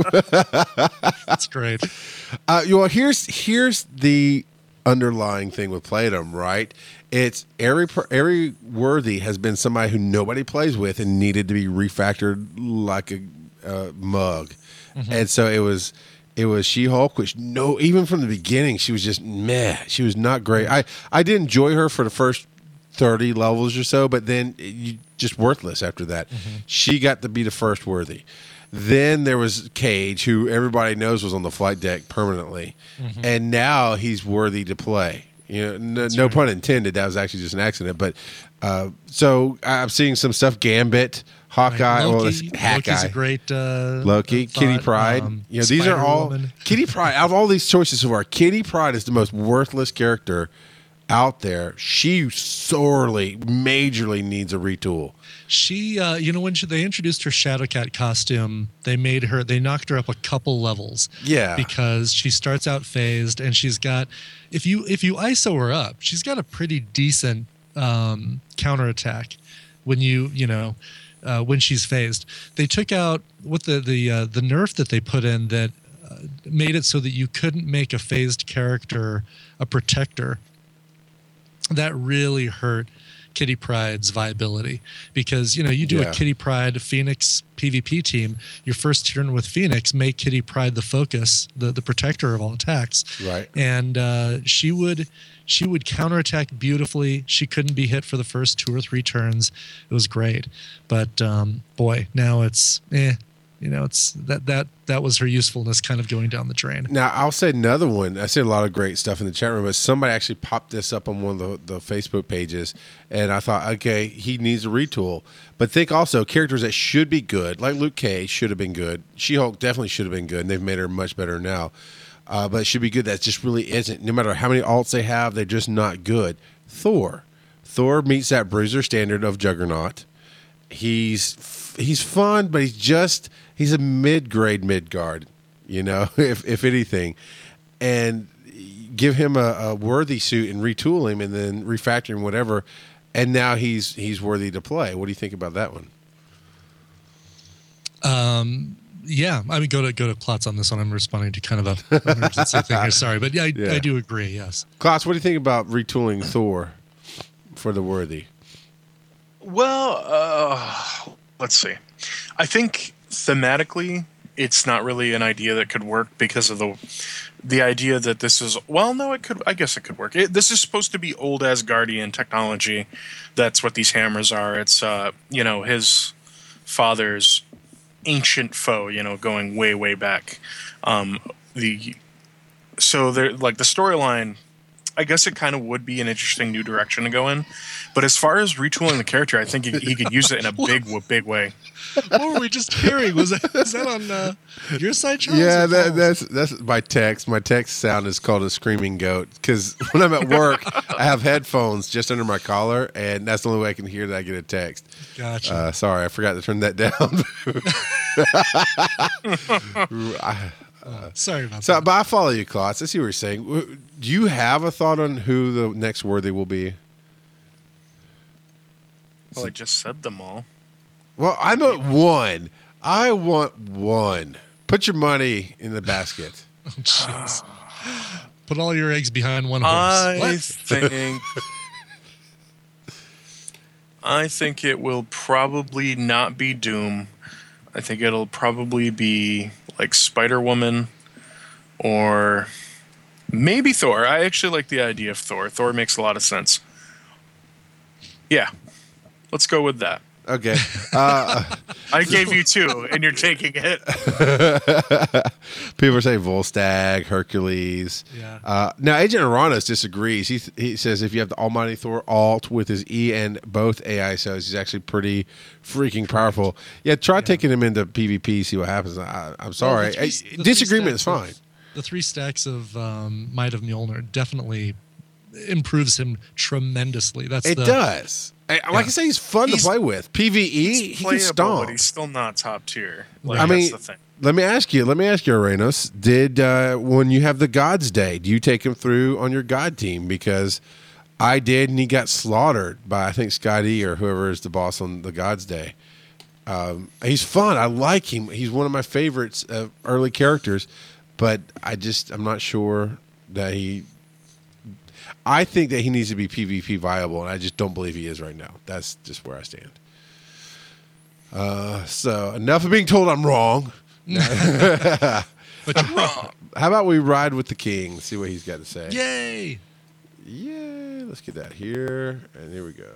That's great. Uh, you know, here's here's the underlying thing with Playdom, right? It's every every worthy has been somebody who nobody plays with and needed to be refactored like a uh, mug, mm-hmm. and so it was. It was She-Hulk, which no, even from the beginning, she was just meh. She was not great. I, I did enjoy her for the first thirty levels or so, but then you just worthless after that. Mm-hmm. She got to be the first worthy. Then there was Cage, who everybody knows was on the flight deck permanently, mm-hmm. and now he's worthy to play. You know, no, no right. pun intended. That was actually just an accident. But uh, so I'm seeing some stuff. Gambit, Hawkeye, Loki, well, it's Hawkeye. Loki's a great uh, Loki, thought. Kitty Pryde. Um, you know, these are all Spider-Woman. Kitty Pryde. Out of all these choices so far, Kitty Pryde is the most worthless character out there. She sorely, majorly needs a retool. She, uh, you know, when she, they introduced her Shadowcat costume, they made her, they knocked her up a couple levels. Yeah. Because she starts out phased, and she's got, if you if you I S O her up, she's got a pretty decent um, counterattack when you, you know, uh, when she's phased. They took out what the the uh, the nerf that they put in that uh, made it so that you couldn't make a phased character a protector. That really hurt Kitty Pryde's viability, because you know you do yeah. a Kitty Pryde Phoenix PvP team, your first turn with Phoenix, make Kitty Pryde the focus, the the protector of all attacks, right? And uh, she would she would counterattack beautifully. She couldn't be hit for the first two or three turns. It was great, but um, boy, now it's eh. You know, it's that that that was her usefulness kind of going down the drain. Now, I'll say another one. I see a lot of great stuff in the chat room, but somebody actually popped this up on one of the, the Facebook pages, and I thought, okay, he needs a retool. But think also characters that should be good, like Luke Cage should have been good. She-Hulk definitely should have been good, and they've made her much better now. Uh, but it should be good. That just really isn't. No matter how many alts they have, they're just not good. Thor. Thor meets that bruiser standard of Juggernaut. He's he's fun, but he's just... He's a mid-grade mid-guard, you know, if if anything. And give him a, a worthy suit and retool him and then refactor him, whatever, and now he's he's worthy to play. What do you think about that one? Um, yeah, I mean, go to go to Klotz on this one. I'm responding to kind of a emergency thing here. Sorry, but yeah I, yeah, I do agree, yes. Klotz, what do you think about retooling Thor for the worthy? Well, uh, let's see. I think... thematically, it's not really an idea that could work because of the the idea that this is well, no, it could. I guess it could work. It, this is supposed to be old Asgardian technology. That's what these hammers are. It's uh, you know, his father's ancient foe. You know, going way way back. Um, the so there, like the storyline. I guess it kind of would be an interesting new direction to go in. But as far as retooling the character, I think he, he could use it in a big, big way. What were we just hearing? Was that, is that on uh, your side, Charles? Yeah, that, that's that's my text. My text sound is called a screaming goat because when I'm at work, I have headphones just under my collar, and that's the only way I can hear that I get a text. Gotcha. Uh, sorry, I forgot to turn that down. I, Uh, sorry about so, that. but I follow you, Klotz. I see what you're saying. Do you have a thought on who the next worthy will be? Well, I just said them all. Well, I want one. I want one. Put your money in the basket. Oh, jeez. Put all your eggs behind one horse. I What? think. I think it will probably not be Doom. I think it'll probably be like Spider-Woman or maybe Thor. I actually like the idea of Thor. Thor makes a lot of sense. Yeah. Let's go with that. Okay. Uh, I gave you two, and you're taking it. people are saying Volstagg, Hercules. Yeah. Uh, now, Agent Uranus disagrees. He he says if you have the Almighty Thor alt with his E and both A I S Os, he's actually pretty freaking powerful. Yeah, try yeah. taking him into PvP, see what happens. I, I'm sorry. Well, the three, the Disagreement is fine. Of, the three stacks of um, Might of Mjolnir definitely improves him tremendously. That's it the, does. Hey, like I say, he's fun He's- to play with. PvE, He's he can playable, stomp. but he's still not top tier. Like, I that's mean, the thing. let me ask you. Let me ask you, Arenos. Did uh, when you have the Gods Day, do you take him through on your God team? Because I did, and he got slaughtered by I think Scotty or whoever is the boss on the Gods Day. Um, he's fun. I like him. He's one of my favorites of early characters, but I just I'm not sure that he. I think that he needs to be PvP viable, and I just don't believe he is right now. That's just where I stand. Uh, so enough of being told I'm wrong. But you're wrong. How about we ride with the king? See what he's got to say. Yay! Yeah, let's get that here, and here we go.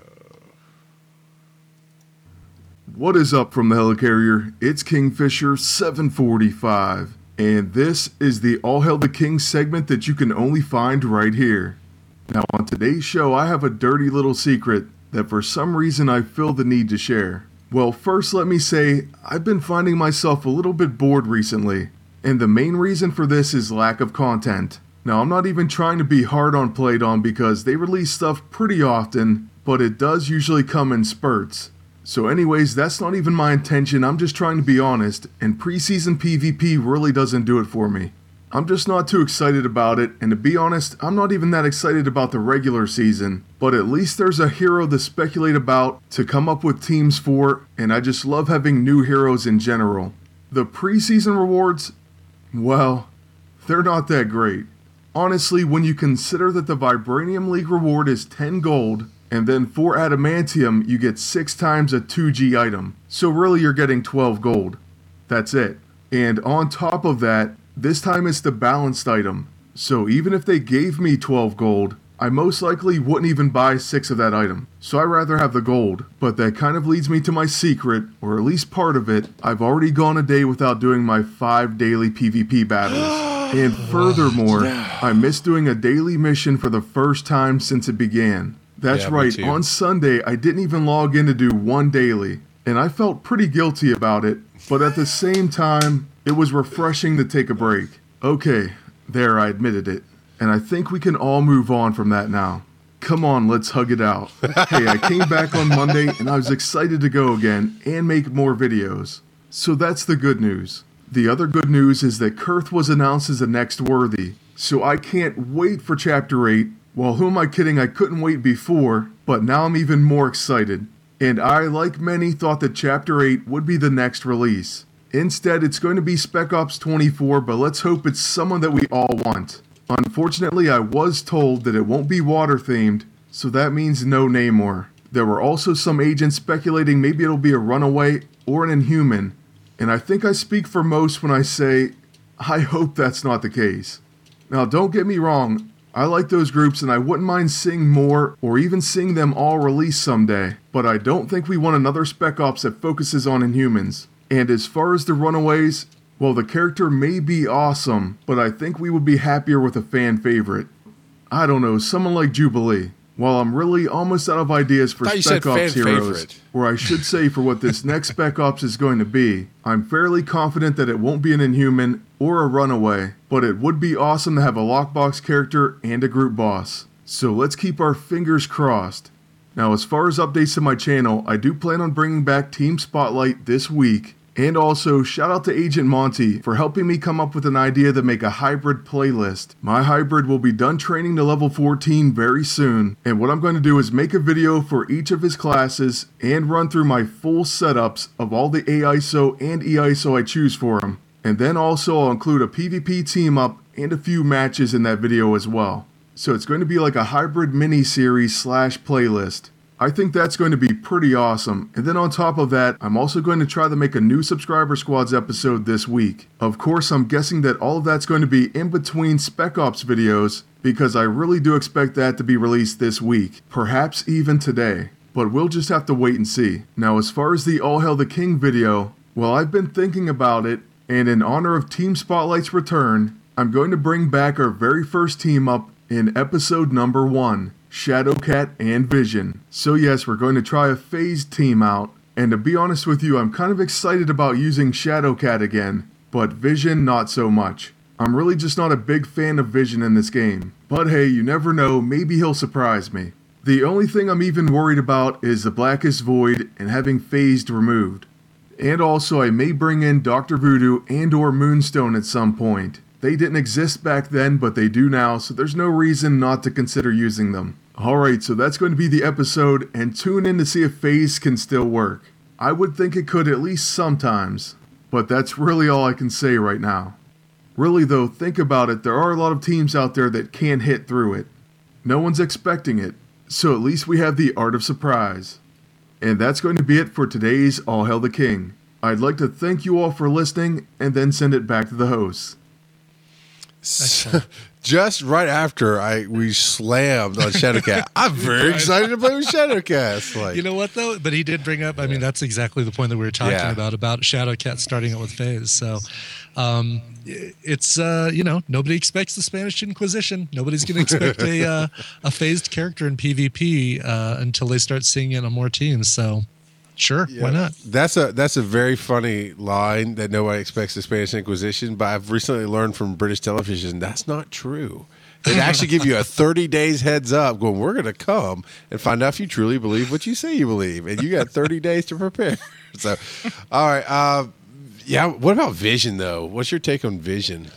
What is up from the Helicarrier? It's Kingfisher seven forty-five, and this is the All Hail the King segment that you can only find right here. Now on today's show, I have a dirty little secret that for some reason I feel the need to share. Well, first let me say, I've been finding myself a little bit bored recently, and the main reason for this is lack of content. Now I'm not even trying to be hard on Playdom because they release stuff pretty often, but it does usually come in spurts. So anyways, that's not even my intention, I'm just trying to be honest, and preseason PvP really doesn't do it for me. I'm just not too excited about it, and to be honest, I'm not even that excited about the regular season, but at least there's a hero to speculate about, to come up with teams for, and I just love having new heroes in general. The preseason rewards, well, they're not that great. Honestly, when you consider that the Vibranium League reward is ten gold, and then for Adamantium you get six times a two G item, so really you're getting twelve gold. That's it. And on top of that, this time it's the balanced item, so even if they gave me twelve gold, I most likely wouldn't even buy six of that item, so I'd rather have the gold. But that kind of leads me to my secret, or at least part of it. I've already gone a day without doing my five daily PvP battles, and furthermore, I missed doing a daily mission for the first time since it began. That's Yeah, me right, too. on Sunday I didn't even log in to do one daily, and I felt pretty guilty about it, but at the same time, it was refreshing to take a break. Okay, there, I admitted it. And I think we can all move on from that now. Come on, let's hug it out. Hey, I came back on Monday and I was excited to go again and make more videos. So that's the good news. The other good news is that Kurth was announced as the next worthy. So I can't wait for Chapter eight. Well, who am I kidding? I couldn't wait before, but now I'm even more excited. And I, like many, thought that Chapter eight would be the next release. Instead, it's going to be Spec Ops twenty-four, but let's hope it's someone that we all want. Unfortunately, I was told that it won't be water-themed, so that means no Namor. There were also some agents speculating maybe it'll be a Runaway or an Inhuman, and I think I speak for most when I say, I hope that's not the case. Now, don't get me wrong, I like those groups and I wouldn't mind seeing more or even seeing them all released someday, but I don't think we want another Spec Ops that focuses on Inhumans. And as far as the Runaways, well, the character may be awesome, but I think we would be happier with a fan favorite. I don't know, someone like Jubilee. While I'm really almost out of ideas for Thought you Spec said Ops fan heroes, favorite. or I should say for what this next Spec Ops is going to be, I'm fairly confident that it won't be an Inhuman or a Runaway, but it would be awesome to have a lockbox character and a group boss. So let's keep our fingers crossed. Now, as far as updates to my channel, I do plan on bringing back Team Spotlight this week. And also, shout out to Agent Monty for helping me come up with an idea to make a hybrid playlist. My hybrid will be done training to level fourteen very soon, and what I'm going to do is make a video for each of his classes and run through my full setups of all the A I S O and E I S O I choose for him. And then also I'll include a PvP team up and a few matches in that video as well. So it's going to be like a hybrid mini-series slash playlist. I think that's going to be pretty awesome, and then on top of that, I'm also going to try to make a new Subscriber Squads episode this week. Of course, I'm guessing that all of that's going to be in between Spec Ops videos, because I really do expect that to be released this week, perhaps even today. But we'll just have to wait and see. Now, as far as the All Hail the King video, well, I've been thinking about it, and in honor of Team Spotlight's return, I'm going to bring back our very first team up in episode number one. Shadowcat and Vision. So yes, we're going to try a phased team out, and to be honest with you, I'm kind of excited about using Shadowcat again, but Vision not so much. I'm really just not a big fan of Vision in this game, but hey, you never know, maybe he'll surprise me. The only thing I'm even worried about is the Blackest Void and having Phased removed. And also I may bring in Doctor Voodoo and or Moonstone at some point. They didn't exist back then, but they do now, so there's no reason not to consider using them. Alright, so that's going to be the episode, and tune in to see if Phase can still work. I would think it could at least sometimes, but that's really all I can say right now. Really though, think about it, there are a lot of teams out there that can't hit through it. No one's expecting it, so at least we have the art of surprise. And that's going to be it for today's All Hail the King. I'd like to thank you all for listening, and then send it back to the hosts. So, just right after I we slammed on Shadowcat, I'm very excited to play with Shadowcast. Like, You know what though? But he did bring up. I mean, that's exactly the point that we were talking Yeah. about about Shadowcat starting out with Phase. So, um, it's uh, you know, nobody expects the Spanish Inquisition. Nobody's going to expect a uh, a phased character in PvP uh, until they start seeing it on more teams. So, sure, why not? That's a that's a very funny line that nobody expects the Spanish Inquisition, but I've recently learned from British television that's not true. They actually give you a thirty days heads up going, we're going to come and find out if you truly believe what you say you believe. And you got thirty days to prepare. So, all right. Uh, yeah. What about Vision, though? What's your take on Vision?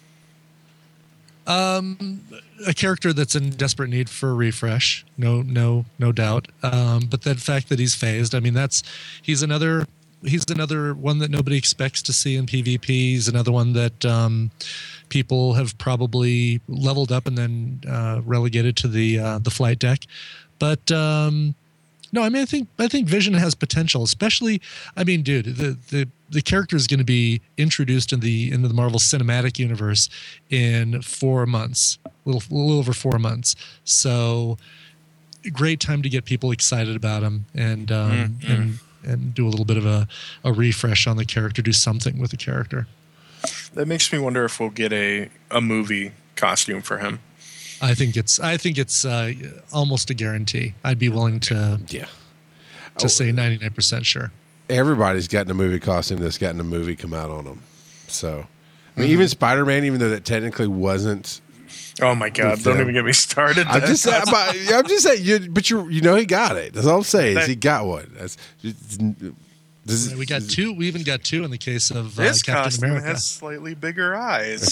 Um, a character that's in desperate need for a refresh. No, no, no doubt. Um, but the fact that he's phased, I mean, that's he's another he's another one that nobody expects to see in PvP. He's another one that um, people have probably leveled up and then uh, relegated to the uh, the flight deck. But um, no, I mean, I think I think Vision has potential, especially. I mean, dude, the the the character is going to be introduced in the into the Marvel Cinematic Universe in four months, a little a little over four months. So, great time to get people excited about him and um, Mm-hmm. and and do a little bit of a, a refresh on the character, do something with the character. That makes me wonder if we'll get a, a movie costume for him. I think it's I think it's uh, almost a guarantee. I'd be willing to Yeah. to say ninety-nine percent sure. Everybody's gotten a movie costume that's gotten a movie come out on them. So, I mean, even Spider-Man, even though that technically wasn't. Oh my God! With Don't them. even get me started. I'm just saying, but, I'm just saying, you, but you you know he got it. That's all I'm saying. Is That- he got one. That's this is, We got two. We even got two in the case of uh, This Captain costume America. has slightly bigger eyes.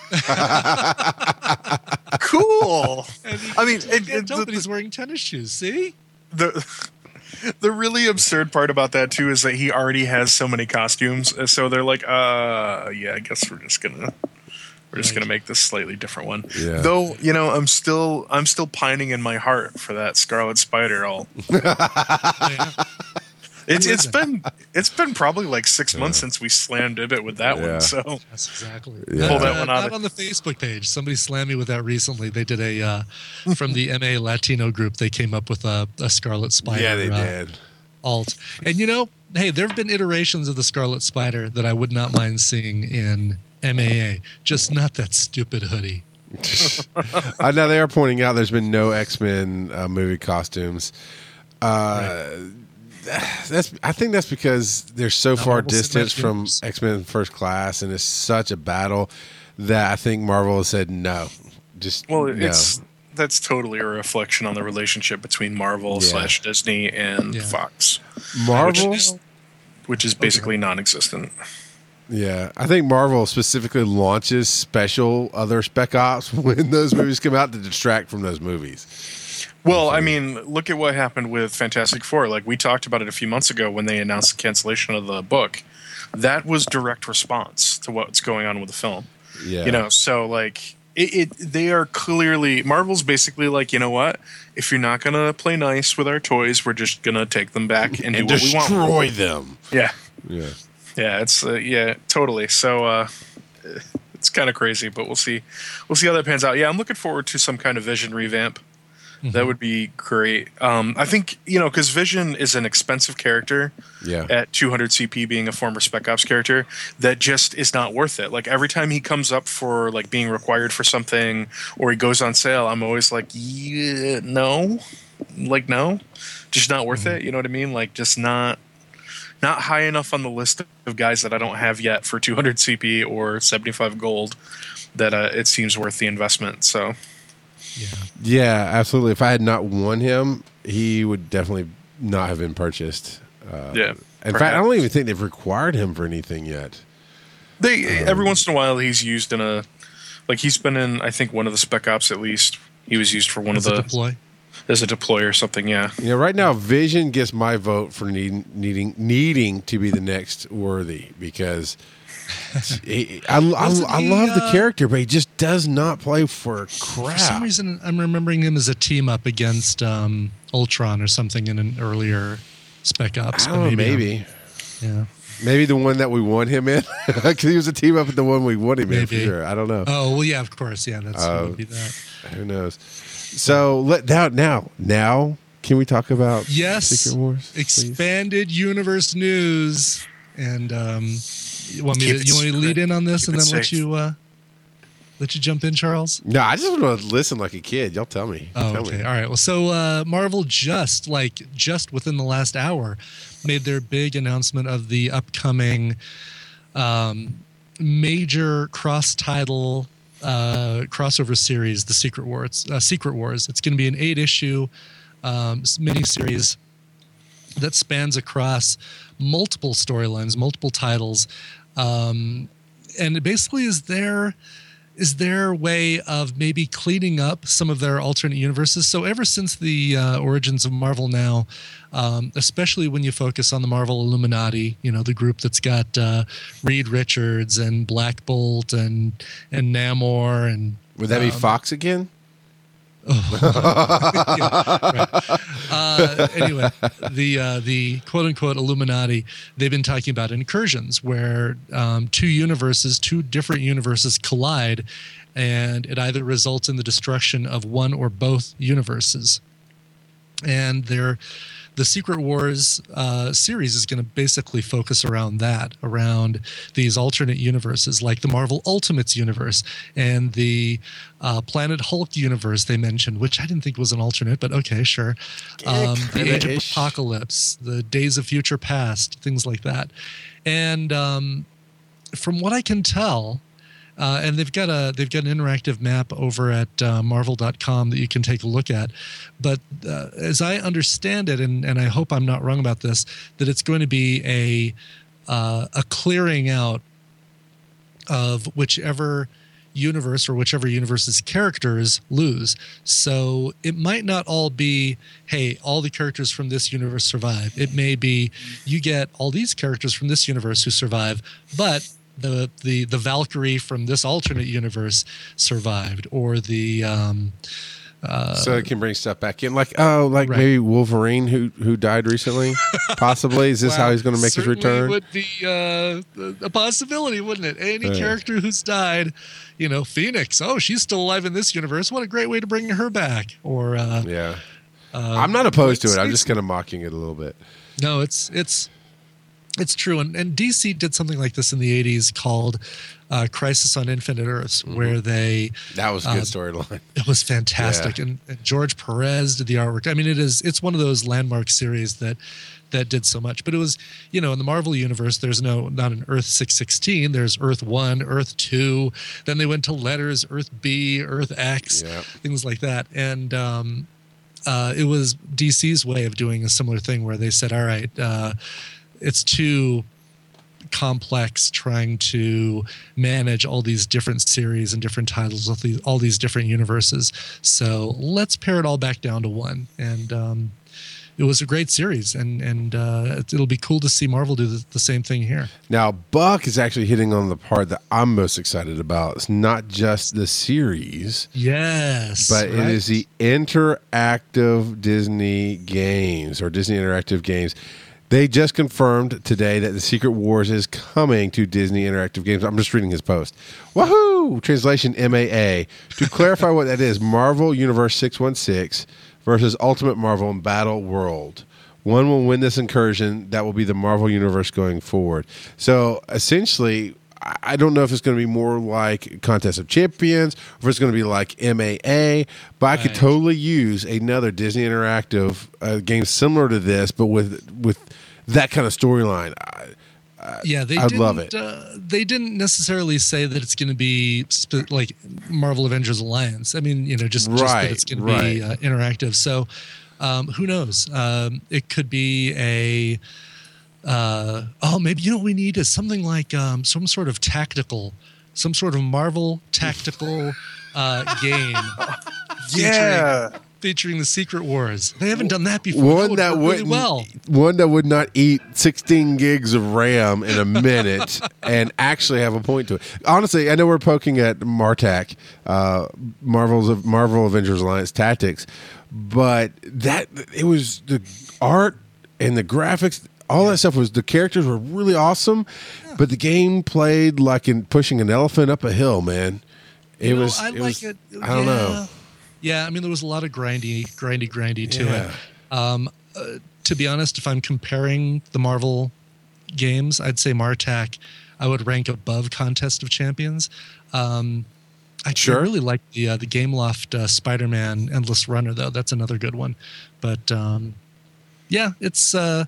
Cool. I mean, I it, can't it, tell, the, but he's wearing tennis shoes. See? the the really absurd part about that too is that he already has so many costumes, uh, so they're like, uh, yeah, I guess we're just gonna we're just gonna make this slightly different one. Yeah. Though, you know, I'm still I'm still pining in my heart for that Scarlet Spider. All Yeah. it's Who it's is it? been it's been probably like six months since we slammed it with that Yeah. one. So That's exactly. Yeah. Pull that Uh, one out not of- on the Facebook page. Somebody slammed me with that recently. They did a uh, from the M A Latino group. They came up with a, a Scarlet Spider. yeah, they uh, did. alt. And you know, hey, there have been iterations of the Scarlet Spider that I would not mind seeing in M A A. Just not that stupid hoodie. I know they are pointing out there's been no X-Men uh, movie costumes. Uh, That's I think that's because they're so Not far Marvel distanced Cinematic from Universe. X-Men First Class, and it's such a battle that I think Marvel has said no. Just well, no. it's that's totally a reflection on the relationship between Marvel Yeah. slash Disney and Yeah. Fox, Marvel. which is, which is basically non-existent. Yeah, I think Marvel specifically launches special other spec ops when those movies come out to distract from those movies. Well, I mean, look at what happened with Fantastic Four. Like we talked about it a few months ago when they announced the cancellation of the book. That was direct response to what's going on with the film. Yeah, You know, so like it, it they are clearly Marvel's basically like, you know what? If you're not gonna play nice with our toys, we're just gonna take them back and, and do what we want. destroy them. Yeah, Yeah. yeah, it's uh, yeah, totally. So uh, it's kind of crazy, but we'll see. We'll see how that pans out. Yeah, I'm looking forward to some kind of Vision revamp. That would be great. Um, I think, you know, because Vision is an expensive character Yeah. at two hundred C P, being a former Spec Ops character, that just is not worth it. Like every time he comes up for like being required for something or he goes on sale, I'm always like, yeah, no, like no, just not worth it. You know what I mean? Like just not not high enough on the list of guys that I don't have yet for two hundred C P or seventy-five gold that uh, it seems worth the investment. So. Yeah. Yeah, absolutely. If I had not won him, he would definitely not have been purchased. Uh, Yeah, In fact, I perhaps. don't even think they've required him for anything yet. They every once in a while he's used in a like he's been in I think one of the Spec Ops at least. He was used for one As of a the deploy. as a deploy or something. Yeah. You know, right now, Vision gets my vote for needing needing needing to be the next Worthy because he, I, I, Wasn't I he, love the uh, character, but he just does not play for crap. For some reason, I'm remembering him as a team up against um, Ultron or something in an earlier Spec Ops. I but don't know, maybe. maybe. I'm- Yeah. Maybe the one that we won him in, because he was a team up with the one we won him in for Maybe. sure. I don't know. Oh well, yeah, of course, yeah. That's Uh, it would be that. Who knows? So let now now now can we talk about Yes, Secret Wars? please? expanded universe news, and um, you want me Keep to it you want me to secret. lead in on this, Keep and it then let safe. you uh, let you jump in, Charles? No, I just want to listen like a kid. Y'all tell me. Oh, tell okay. me. All right. Well, so uh, Marvel just like just within the last hour made their big announcement of the upcoming um, major cross-title uh, crossover series, the Secret Wars. Uh, Secret Wars. It's going to be an eight-issue um, miniseries that spans across multiple storylines, multiple titles, um, and it basically is their is their way of maybe cleaning up some of their alternate universes. So ever since the uh, origins of Marvel now, um, especially when you focus on the Marvel Illuminati, you know, the group that's got uh, Reed Richards and Black Bolt and and Namor and Would that be um, Fox again? uh, anyway, the uh, the quote unquote Illuminati, they've been talking about incursions where um, two universes, two different universes collide, and it either results in the destruction of one or both universes. And they're the Secret Wars uh, series is going to basically focus around that, around these alternate universes, like the Marvel Ultimates universe and the uh, Planet Hulk universe they mentioned, which I didn't think was an alternate, but okay, sure. Um, the Age of kinda-ish. Apocalypse, the Days of Future Past, things like that. And um, from what I can tell, Uh, and they've got a they've got an interactive map over at uh, marvel dot com that you can take a look at. But uh, as I understand it, and, and I hope I'm not wrong about this, that it's going to be a uh, a clearing out of whichever universe or whichever universe's characters lose. So it might not all be, hey, all the characters from this universe survive. It may be you get all these characters from this universe who survive, but the the the Valkyrie from this alternate universe survived, or the um, uh, So it can bring stuff back in, like oh, like Right. maybe Wolverine who who died recently. Possibly, is this how he's going to make his certainly return? Would be uh, a possibility, wouldn't it? Any Yeah. character who's died, you know, Phoenix. Oh, she's still alive in this universe. What a great way to bring her back. Or uh, Yeah, uh, I'm not opposed to it. it's- I'm just kind of mocking it a little bit. No, it's it's it's true, and, and D C did something like this in the eighties called uh, Crisis on Infinite Earths, Mm-hmm. where they That was a good Uh, storyline. it was fantastic, Yeah. and, and George Perez did the artwork. I mean, it is it's one of those landmark series that that did so much. But it was, you know, in the Marvel universe, there's no not an Earth six sixteen. There's Earth one, Earth two. Then they went to letters, Earth B, Earth X, Yeah. things like that, and. Um, uh, it was D C's way of doing a similar thing where they said, all right, uh, it's too complex trying to manage all these different series and different titles with these, all these different universes. So let's pare it all back down to one. And um, it was a great series, and and uh, it'll be cool to see Marvel do the, the same thing here. Now, Buck is actually hitting on the part that I'm most excited about. It's not just the series, Yes, but right? it is the interactive Disney games or Disney Interactive Games. They just confirmed today that the Secret Wars is coming to Disney Interactive Games. I'm just reading his post. Woohoo! Translation M A A. To clarify what that is, Marvel Universe six one six versus Ultimate Marvel and Battle World. One will win this incursion. That will be the Marvel Universe going forward. So essentially, I I don't know if it's going to be more like Contest of Champions or if it's going to be like M A A, but I could Right. totally use another Disney Interactive uh, game similar to this, but with with that kind of storyline. I, Yeah, they I'd didn't, love it. Uh, they didn't necessarily say that it's going to be sp- like Marvel Avengers Alliance. I mean, you know, just, just Right, that it's going right. to be uh, interactive. So um, who knows? Um, it could be a. Uh, oh, maybe you know what we need is something like um, some sort of tactical, some sort of Marvel tactical uh, game. Yeah. Featuring, featuring the Secret Wars. They haven't done that before. One that that would work really wouldn't, well. one that would not eat sixteen gigs of RAM in a minute and actually have a point to it. Honestly, I know we're poking at Martac, uh, Marvel's Marvel Avengers Alliance Tactics, but that it was the art and the graphics. All that stuff was the characters were really awesome, but the game played like in pushing an elephant up a hill. Man, it You know, was. I it like was, it. I don't yeah. know. Yeah, I mean, there was a lot of grindy, grindy, grindy to Yeah. it. Um, uh, to be honest, if I'm comparing the Marvel games, I'd say Martac I would rank above Contest of Champions. Um, I Sure. really like the uh, the Gameloft uh, Spider-Man Endless Runner, though. That's another good one. But um, yeah, it's uh,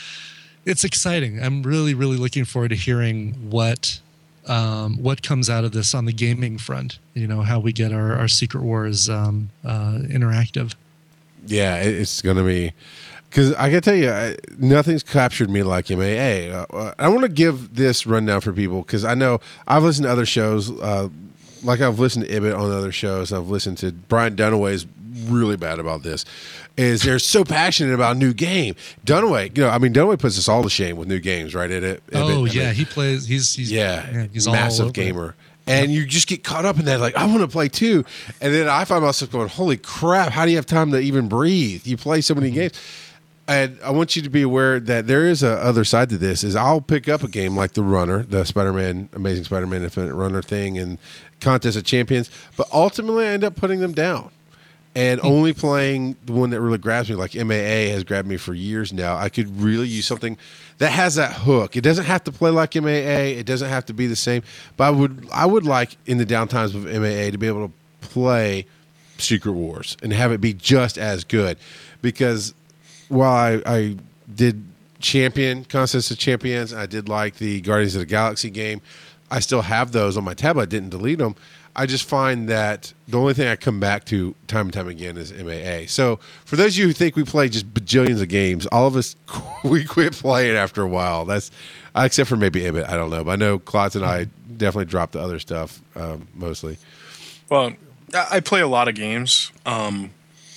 it's exciting. I'm really, really looking forward to hearing what. Um, what comes out of this on the gaming front, you know, how we get our, our Secret Wars um, uh, interactive. Yeah, it- it's going to be because I can tell you, I, nothing's captured me like M A A. Uh, I want to give this rundown for people because I know I've listened to other shows, uh, like I've listened to Ibit on other shows. I've listened to Brian Dunaway's really bad about this. Is they're so passionate about new game. Dunaway, you know, I mean, Dunaway puts us all to shame with new games, right? It, it, Oh Ibit, I yeah, mean, he plays. He's he's yeah, man, he's all massive over it. gamer. And you just get caught up in that, like, I want to play too. And then I find myself going, holy crap, how do you have time to even breathe? You play so many games. And I want you to be aware that there is a other side to this, is I'll pick up a game like The Runner, the Spider-Man, Amazing Spider-Man Infinite Runner thing and Contest of Champions, but ultimately I end up putting them down. And only playing the one that really grabs me, like M A A has grabbed me for years now. I could really use something that has that hook. It doesn't have to play like M A A. It doesn't have to be the same. But I would, I would like in the downtimes of M A A to be able to play Secret Wars and have it be just as good. Because while I, I did Champion, Contest of Champions, I did like the Guardians of the Galaxy game. I still have those on my tablet. I didn't delete them. I just find that the only thing I come back to time and time again is M A A. So for those of you who think we play just bajillions of games, all of us, we quit playing after a while. That's except for maybe Ibit. I don't know. But I know Klotz and I definitely dropped the other stuff um, mostly. Well, I I play a lot of games. Um,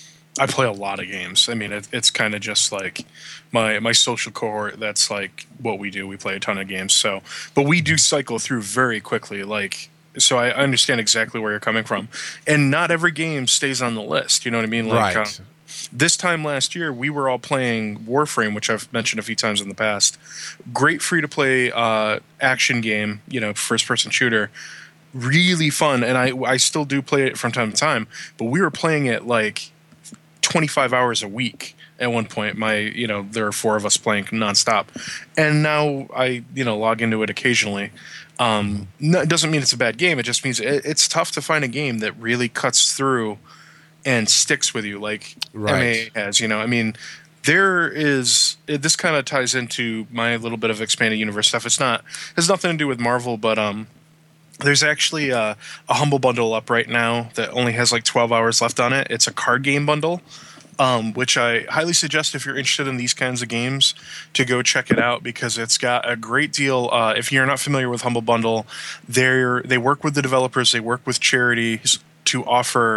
I play a lot of games. I mean, it, it's kind of just like my my social cohort. That's like what we do. We play a ton of games. So, but we do cycle through very quickly. Like, so I understand exactly where you're coming from. And not every game stays on the list. You know what I mean? Like, Right. uh, this time last year, we were all playing Warframe, which I've mentioned a few times in the past. Great free to play uh, action game. You know, first person shooter. Really fun, and I I still do play it from time to time. But we were playing it like twenty-five hours a week at one point. My, you know, there are four of us playing nonstop, and now I, you know, log into it occasionally. Um, no, it doesn't mean it's a bad game. It just means it, it's tough to find a game that really cuts through and sticks with you like Right. M A A has. You know, I mean, there is it, this kind of ties into my little bit of expanded universe stuff. It's not has nothing to do with Marvel, but um. There's actually a, a Humble Bundle up right now that only has like twelve hours left on it. It's a card game bundle, um, which I highly suggest if you're interested in these kinds of games to go check it out because it's got a great deal. Uh, if you're not familiar with Humble Bundle, they're they work with the developers, they work with charities to offer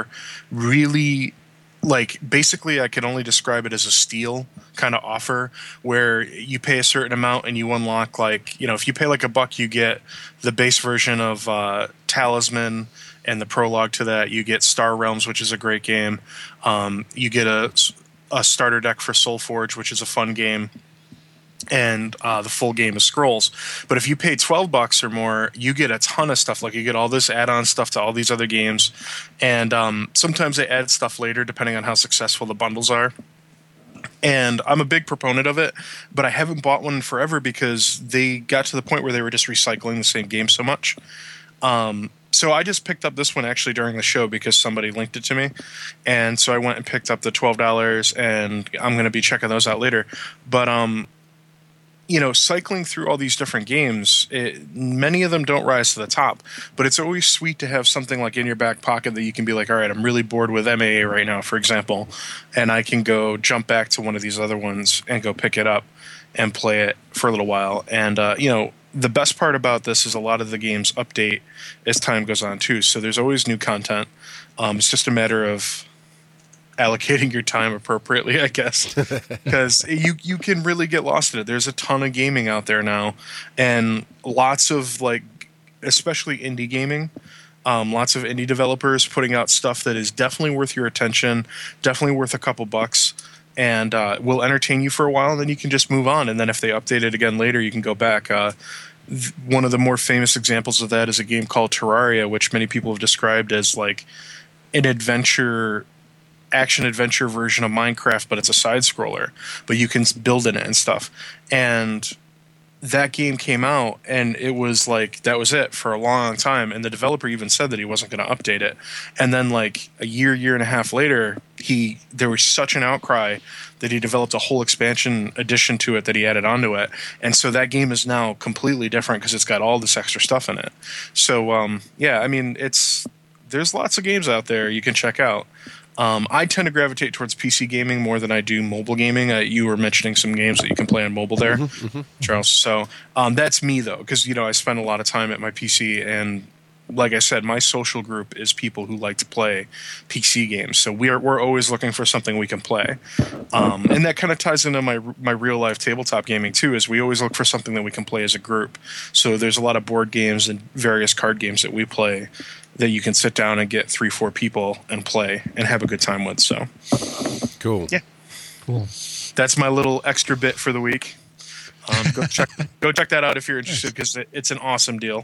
really like basically I can only describe it as a steal kind of offer where you pay a certain amount and you unlock like, you know, if you pay like a buck, you get the base version of uh, Talisman and the prologue to that. You get Star Realms, which is a great game. Um, you get a, a starter deck for Soulforge, which is a fun game. And uh, the full game of Scrolls. But if you pay twelve bucks or more, you get a ton of stuff. Like you get all this add-on stuff to all these other games. And um, sometimes they add stuff later depending on how successful the bundles are. And I'm a big proponent of it, but I haven't bought one in forever because they got to the point where they were just recycling the same game so much. Um, so I just picked up this one actually during the show because somebody linked it to me. And so I went and picked up the twelve dollars, and I'm going to be checking those out later. But um, you know, cycling through all these different games, it, many of them don't rise to the top, but it's always sweet to have something like in your back pocket that you can be like, all right, I'm really bored with M A A right now, for example, and I can go jump back to one of these other ones and go pick it up and play it for a little while. And, uh, you know, the best part about this is a lot of the games update as time goes on too. So there's always new content. Um, it's just a matter of allocating your time appropriately, I guess, because you you can really get lost in it. There's a ton of gaming out there now, and lots of like, especially indie gaming. Um, lots of indie developers putting out stuff that is definitely worth your attention, definitely worth a couple bucks, and uh, will entertain you for a while. And then you can just move on. And then if they update it again later, you can go back. Uh, th- one of the more famous examples of that is a game called Terraria, which many people have described as like an adventure. action adventure version of Minecraft, but it's a side scroller, but you can build in it and stuff. And that game came out and it was like, that was it for a long time. And the developer even said that he wasn't going to update it. And then like a year, year and a half later, he, there was such an outcry that he developed a whole expansion addition to it that he added onto it. And so that game is now completely different because it's got all this extra stuff in it. So, um, yeah, I mean, it's, there's lots of games out there you can check out. Um, I tend to gravitate towards P C gaming more than I do mobile gaming. Uh, you were mentioning some games that you can play on mobile there, mm-hmm, mm-hmm. Charles. So um, that's me, though, because, you know, I spend a lot of time at my P C. And like I said, my social group is people who like to play P C games. So we're, we're always looking for something we can play. Um, and that kind of ties into my, my real life tabletop gaming, too, is we always look for something that we can play as a group. So there's a lot of board games and various card games that we play that you can sit down and get three, four people and play and have a good time with. So cool. Yeah. Cool. That's my little extra bit for the week. Um, go check go check that out if you're interested, because it, it's an awesome deal.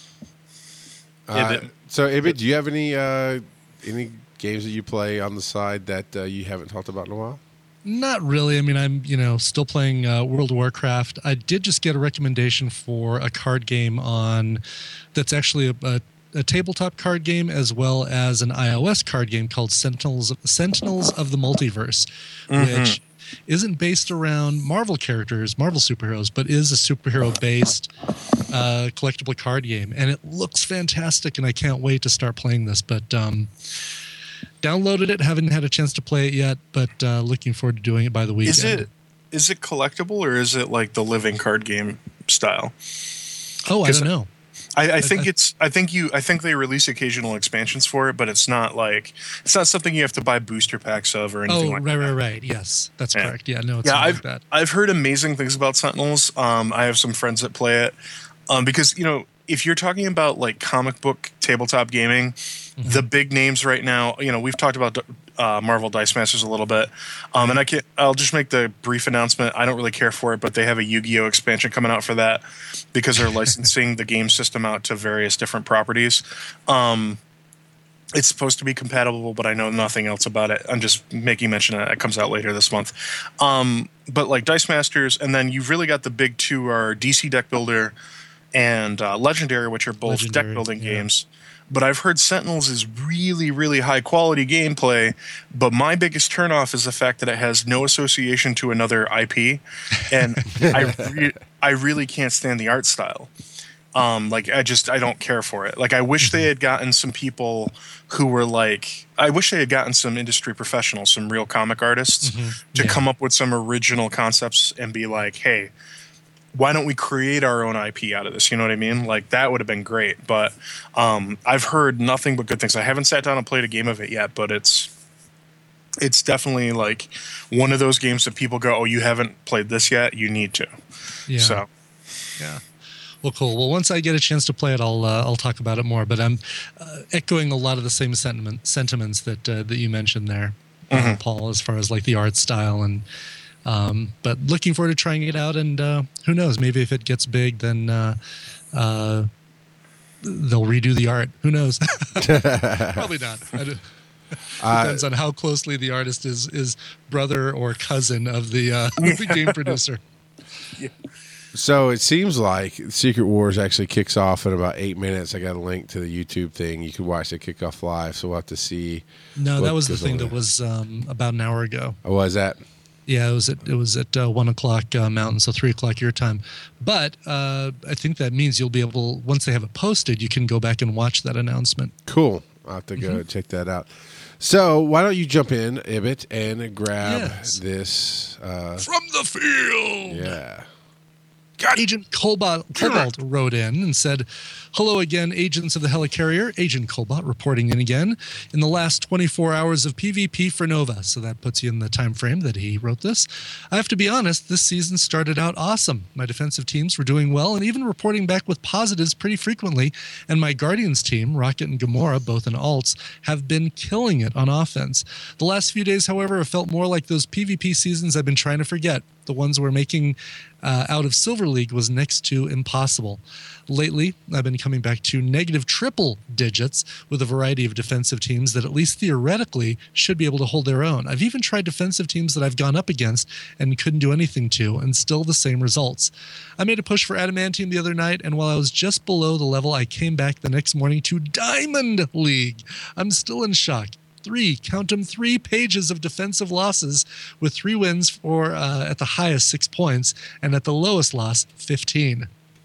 Uh, so, Ibit, do you have any uh, any games that you play on the side that uh, you haven't talked about in a while? Not really. I mean, I'm, you know, still playing uh, World of Warcraft. I did just get a recommendation for a card game on that's actually a, a a tabletop card game as well as an iOS card game called Sentinels of, Sentinels of the Multiverse, mm-hmm. which isn't based around Marvel characters, Marvel superheroes, but is a superhero-based uh, collectible card game. And it looks fantastic, and I can't wait to start playing this. But um, downloaded it, haven't had a chance to play it yet, but uh, looking forward to doing it by the weekend. Is it, is it collectible, or is it like the living card game style? Oh, I don't know. I, I think it's. I think you. I think they release occasional expansions for it, but it's not like it's not something you have to buy booster packs of or anything oh, like right, that. Oh, right, right, right. Yes, that's yeah. correct. Yeah, no, it's yeah, not I've like that. I've heard amazing things about Sentinels. Um, I have some friends that play it, um, because you know if you're talking about like comic book tabletop gaming, mm-hmm. the big names right now. You know, we've talked about uh, Marvel Dice Masters a little bit, um, and I can. I'll just make the brief announcement. I don't really care for it, but they have a Yu-Gi-Oh expansion coming out for that, because they're licensing the game system out to various different properties. Um, it's supposed to be compatible, but I know nothing else about it. I'm just making mention that it comes out later this month. Um, but like Dice Masters, and then you've really got the big two are D C Deck Builder and uh, Legendary, which are both Legendary, deck building yeah. games. But I've heard Sentinels is really, really high quality gameplay. But my biggest turnoff is the fact that it has no association to another I P, and I, re- I really can't stand the art style. Um, like I just I don't care for it. Like I wish they had gotten some people who were like I wish they had gotten some industry professionals, some real comic artists, mm-hmm. to yeah. come up with some original concepts and be like, hey, why don't we create our own I P out of this? You know what I mean? Like that would have been great. But um, I've heard nothing but good things. I haven't sat down and played a game of it yet, but it's it's definitely like one of those games that people go, oh, you haven't played this yet? You need to. Yeah. So, yeah. Well, cool. Well, once I get a chance to play it, I'll uh, I'll talk about it more. But I'm uh, echoing a lot of the same sentiment sentiments that uh, that you mentioned there, mm-hmm. uh, Paul, as far as like the art style and. Um, but looking forward to trying it out, and uh, who knows? Maybe if it gets big, then uh, uh, they'll redo the art. Who knows? Probably not. I do, depends uh, on how closely the artist is is brother or cousin of the, uh, of the game producer. Yeah. So it seems like Secret Wars actually kicks off in about eight minutes. I got a link to the YouTube thing. You can watch it kick off live, so we'll have to see. No, that was the thing that was um, about an hour ago. Oh, was that? Yeah, it was at it was at uh, one o'clock uh, Mountain, so three o'clock your time. But uh, I think that means you'll be able, once they have it posted, you can go back and watch that announcement. Cool. I'll have to go mm-hmm. check that out. So why don't you jump in, Ibbott, and grab yes. this uh, from the field? Yeah. Agent Cobalt, Cobalt wrote in and said, "Hello again, agents of the Helicarrier. Agent Cobalt reporting in again. In the last twenty-four hours of PvP for Nova," so that puts you in the time frame that he wrote this. "I have to be honest, this season started out awesome. My defensive teams were doing well and even reporting back with positives pretty frequently, and my Guardians team, Rocket and Gamora, both in alts, have been killing it on offense. The last few days, however, have felt more like those PvP seasons I've been trying to forget. The ones we're making uh, out of Silver League was next to impossible. Lately, I've been coming back to negative triple digits with a variety of defensive teams that at least theoretically should be able to hold their own. I've even tried defensive teams that I've gone up against and couldn't do anything to, and still the same results. I made a push for Adamantium the other night, and while I was just below the level, I came back the next morning to Diamond League. I'm still in shock. Three, count them, three pages of defensive losses with three wins for uh, at the highest six points and at the lowest loss, fifteen.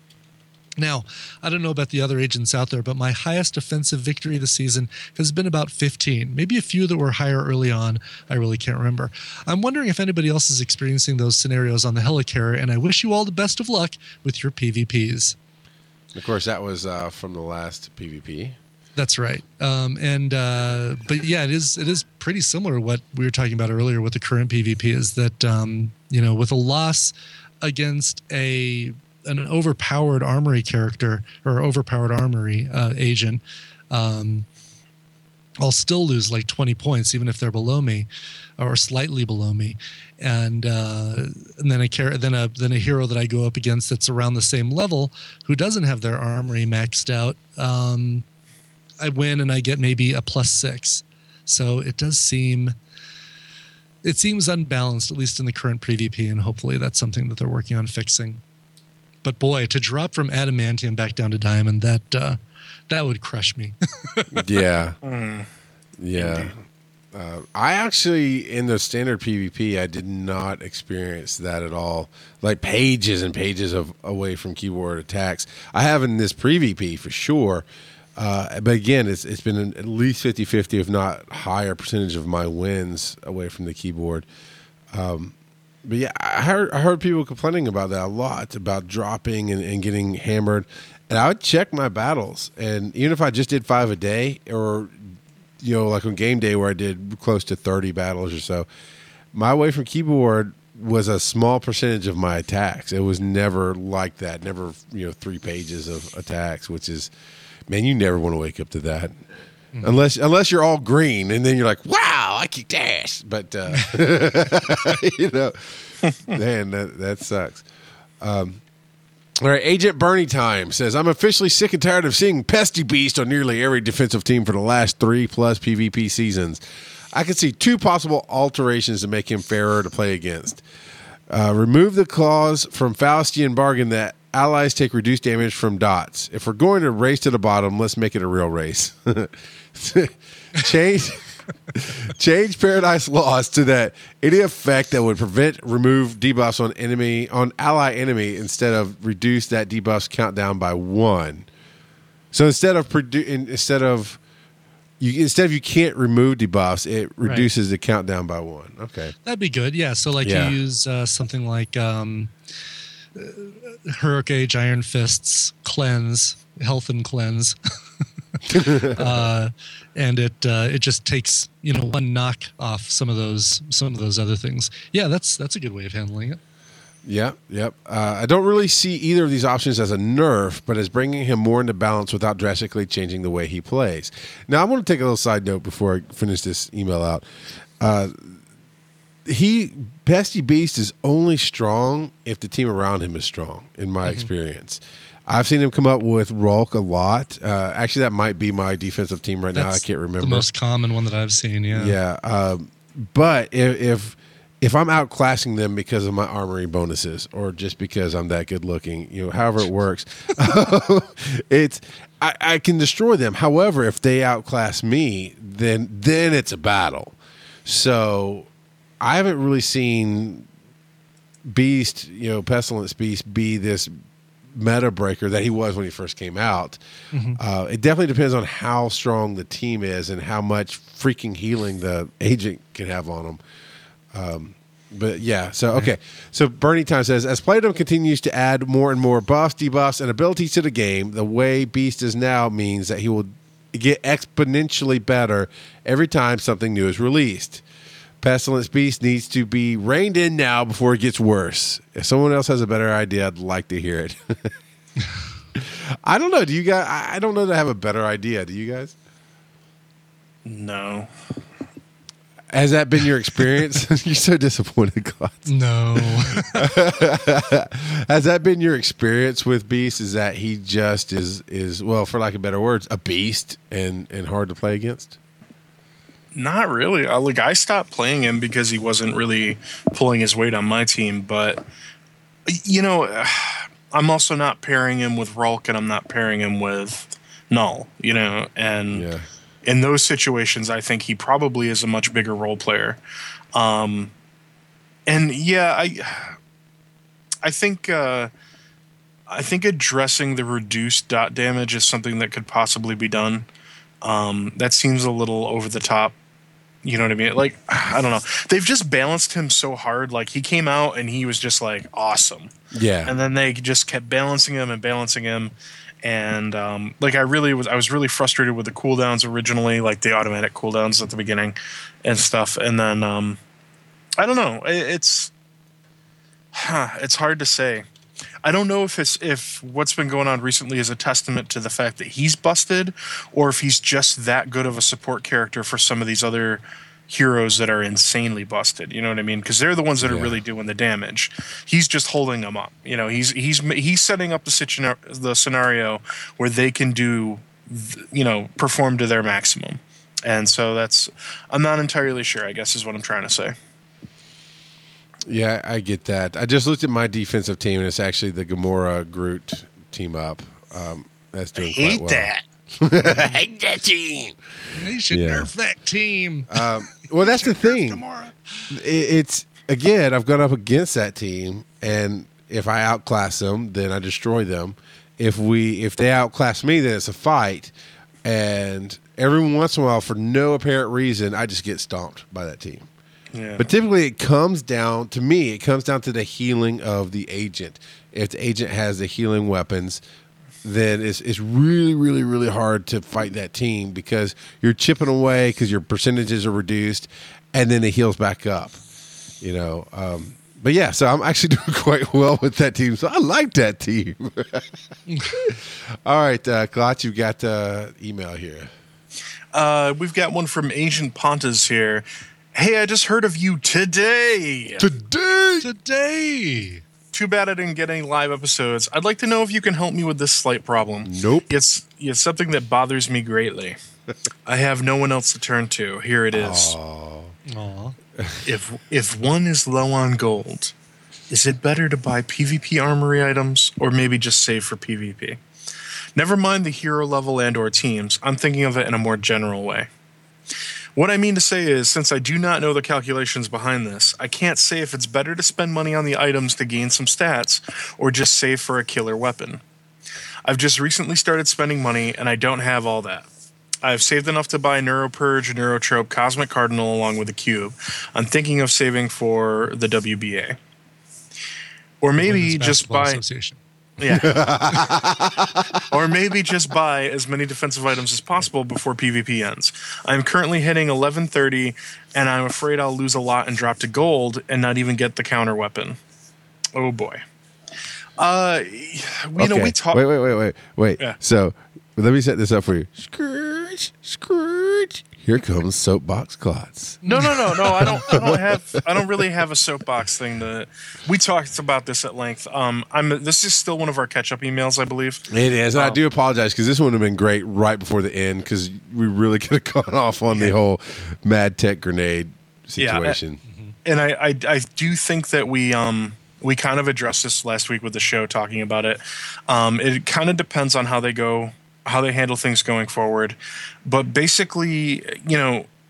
Now, I don't know about the other agents out there, but my highest defensive victory this season has been about fifteen. Maybe a few that were higher early on. I really can't remember. I'm wondering if anybody else is experiencing those scenarios on the Helicarrier, and I wish you all the best of luck with your P V Ps. Of course, that was uh, from the last P V P. That's right. Um, and uh, but yeah, it is it is pretty similar to what we were talking about earlier with the current P V P, is that um, you know, with a loss against a an overpowered armory character or overpowered armory uh, agent, um, I'll still lose like twenty points even if they're below me or slightly below me. And uh, and then a car- then a then a hero that I go up against that's around the same level who doesn't have their armory maxed out, um, I win and I get maybe a plus six. So it does seem, it seems unbalanced, at least in the current P V P, and hopefully that's something that they're working on fixing. But boy, to drop from Adamantium back down to Diamond, that uh, that would crush me. yeah. Mm. Yeah. Uh, I actually, in the standard P V P, I did not experience that at all. Like pages and pages of away from keyboard attacks. I have in this P V P for sure. Uh, but again, it's it's been at least fifty-fifty, if not higher percentage of my wins away from the keyboard. Um, but yeah, I heard I heard people complaining about that a lot, about dropping and, and getting hammered. And I would check my battles, and even if I just did five a day, or you know, like on game day where I did close to thirty battles or so, my away from keyboard was a small percentage of my attacks. It was never like that. Never, you know, three pages of attacks, which is. Man, you never want to wake up to that, mm-hmm. unless unless you're all green, and then you're like, "Wow, I kicked ass." But uh, you know, man, that that sucks. Um, all right, Agent Bernie Time says, "I'm officially sick and tired of seeing Pesty Beast on nearly every defensive team for the last three plus P V P seasons. I can see two possible alterations to make him fairer to play against. Uh, remove the clause from Faustian Bargain that allies take reduced damage from dots. If we're going to race to the bottom, let's make it a real race. Change change Paradise Lost to that any effect that would prevent remove debuffs on enemy on ally enemy instead of reduce that debuffs countdown by one. So instead of produ- instead of you instead of you can't remove debuffs, it reduces right. the countdown by one. Okay, that'd be good. Yeah, so like yeah. you use uh, something like um, uh, Hurricane Iron Fists, cleanse, health and cleanse, uh, and it uh, it just takes you know one knock off some of those some of those other things. Yeah, that's that's a good way of handling it. Yep, yep. Uh, I don't really see either of these options as a nerf, but as bringing him more into balance without drastically changing the way he plays. Now, I want to take a little side note before I finish this email out. Uh, he, Pesty Beast is only strong if the team around him is strong, in my mm-hmm. experience. I've seen him come up with Rulk a lot. Uh, actually, that might be my defensive team right That's now. I can't remember. The most common one that I've seen, yeah. Yeah, um, but if... if If I'm outclassing them because of my armory bonuses or just because I'm that good looking, you know, however it works, it's I, I can destroy them. However, if they outclass me, then then it's a battle. So I haven't really seen Beast, you know, Pestilence Beast, be this meta breaker that he was when he first came out. Mm-hmm. Uh, it definitely depends on how strong the team is and how much freaking healing the agent can have on them. Um, but yeah, so okay. So Bernie Time says, as Playdom continues to add more and more buffs, debuffs, and abilities to the game, the way Beast is now means that he will get exponentially better every time something new is released. Pestilence Beast needs to be reined in now before it gets worse. If someone else has a better idea, I'd like to hear it. I don't know. Do you guys? I don't know that I have a better idea. Do you guys? No. Has that been your experience? You're so disappointed, Claude. No. Has that been your experience with Beast? Is that he just is is well, for lack of better words, a beast and and hard to play against? Not really. Uh, like I stopped playing him because he wasn't really pulling his weight on my team. But you know, I'm also not pairing him with Rulk, and I'm not pairing him with Null. You know, and yeah. in those situations, I think he probably is a much bigger role player. Um, and yeah, I I think uh, I think addressing the reduced dot damage is something that could possibly be done. Um, that seems a little over the top. You know what I mean? Like, I don't know. They've just balanced him so hard. Like, he came out and he was just, like, awesome. Yeah. And then they just kept balancing him and balancing him. And, um, like, I really was I was really frustrated with the cooldowns originally, like the automatic cooldowns at the beginning and stuff. And then, um, I don't know. It, it's, huh, it's hard to say. I don't know if it's if what's been going on recently is a testament to the fact that he's busted, or if he's just that good of a support character for some of these other heroes that are insanely busted. You know what I mean? Because they're the ones that yeah. are really doing the damage. He's just holding them up. You know, he's he's he's setting up the situ- the scenario where they can do, you know, perform to their maximum. And so that's I'm not entirely sure, I guess, is what I'm trying to say. Yeah, I get that. I just looked at my defensive team, and it's actually the Gamora Groot team up. Um, that's doing I hate quite well. that. I hate that team. They should Yeah. nerf that team. Um, well, that's the thing. Tomorrow. It, it's again, I've gone up against that team, and if I outclass them, then I destroy them. If we, if they outclass me, then it's a fight. And every once in a while, for no apparent reason, I just get stomped by that team. Yeah. But typically it comes down, to me, it comes down to the healing of the agent. If the agent has the healing weapons, then it's, it's really, really, really hard to fight that team because you're chipping away because your percentages are reduced, and then it heals back up. You know, um, but yeah, so I'm actually doing quite well with that team. So I like that team. All right, uh, Klotz, you've got uh, email here. Uh, we've got one from Agent Pontas here. Hey, I just heard of you today. Today! Today. Too bad I didn't get any live episodes. I'd like to know if you can help me with this slight problem. Nope. It's, it's something that bothers me greatly. I have no one else to turn to. Here it is. Aw. If if one is low on gold, is it better to buy PvP armory items or maybe just save for PvP? Never mind the hero level and or teams. I'm thinking of it in a more general way. What I mean to say is, since I do not know the calculations behind this, I can't say if it's better to spend money on the items to gain some stats or just save for a killer weapon. I've just recently started spending money and I don't have all that. I've saved enough to buy Neuropurge, Neurotrope, Cosmic Cardinal along with the Cube. I'm thinking of saving for the W B A. Or maybe Women's just Basketball buy... Association. Yeah. Or maybe just buy as many defensive items as possible before PvP ends. I'm currently hitting eleven thirty, and I'm afraid I'll lose a lot and drop to gold and not even get the counter weapon. Oh boy. Uh, you Okay. know, we talk. Wait, wait, wait, wait, wait. Yeah. So let me set this up for you. Scourge, Scourge. Here comes Soapbox Klotz. No, no, no, no. I don't. I don't have. I don't really have a soapbox thing. To. We talked about this at length. Um, I'm. This is still one of our catch-up emails, I believe. It is, and I Um, do apologize because this one would have been great right before the end because we really could have gone off on the whole Mad Tech grenade situation. And I, I, I do think that we, um, we kind of addressed this last week with the show, talking about it. Um, it kind of depends on how they go, how they handle things going forward. But basically, you know,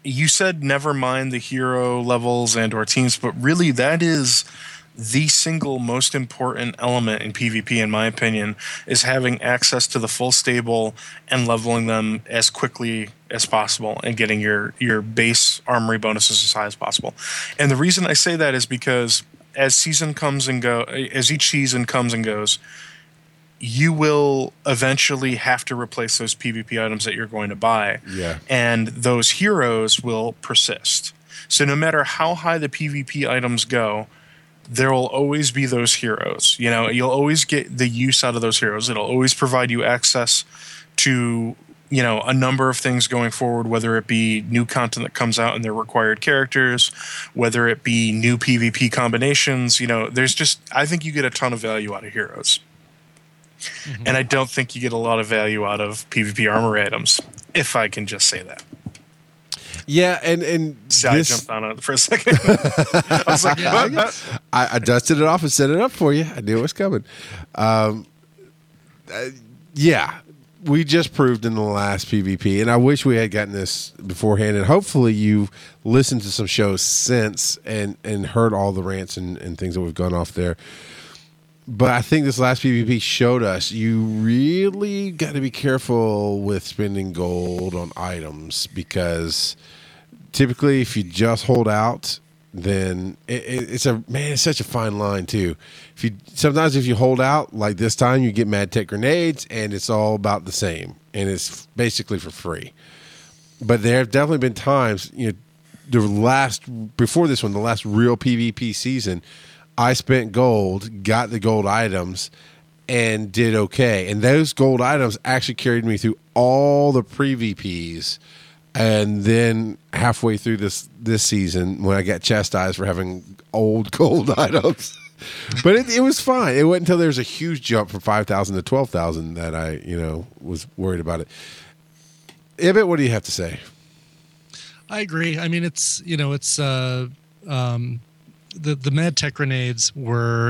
you said never mind the hero levels and or teams, but really that is the single most important element in PvP, in my opinion, is having access to the full stable and leveling them as quickly as possible and getting your, your base armory bonuses as high as possible. And the reason I say that is because as season comes and go, as each season comes and goes, you will eventually have to replace those PvP items that you're going to buy. Yeah. And those heroes will persist. So no matter how high the PvP items go, there will always be those heroes. You know, you'll always get the use out of those heroes. It'll always provide you access to, you know, a number of things going forward, whether it be new content that comes out and their required characters, whether it be new PvP combinations. You know, there's just, I think you get a ton of value out of heroes. Mm-hmm. And I don't think you get a lot of value out of PvP armor items, if I can just say that. Yeah, and and so this, I jumped on it for a second. I was like, yeah, I, I dusted it off and set it up for you. I knew it was coming. Um, uh, yeah, we just proved in the last PvP, and I wish we had gotten this beforehand. And hopefully, you've listened to some shows since and and heard all the rants and, and things that we've gone off there. But I think this last PvP showed us you really got to be careful with spending gold on items, because typically if you just hold out, then it, it, it's a man. It's such a fine line too. If you sometimes if you hold out like this time, you get Mad Tech grenades, and it's all about the same, and it's basically for free. But there have definitely been times, you know, the last before this one, the last real PvP season, I spent gold, got the gold items, and did okay. And those gold items actually carried me through all the pre-V Ps. And then halfway through this this season, when I got chastised for having old gold items. But it, it was fine. It wasn't until there was a huge jump from five thousand to twelve thousand that I, you know, was worried about it. Ibit, what do you have to say? I agree. I mean, it's, you know, it's... Uh, um, The, the Mad Tech grenades were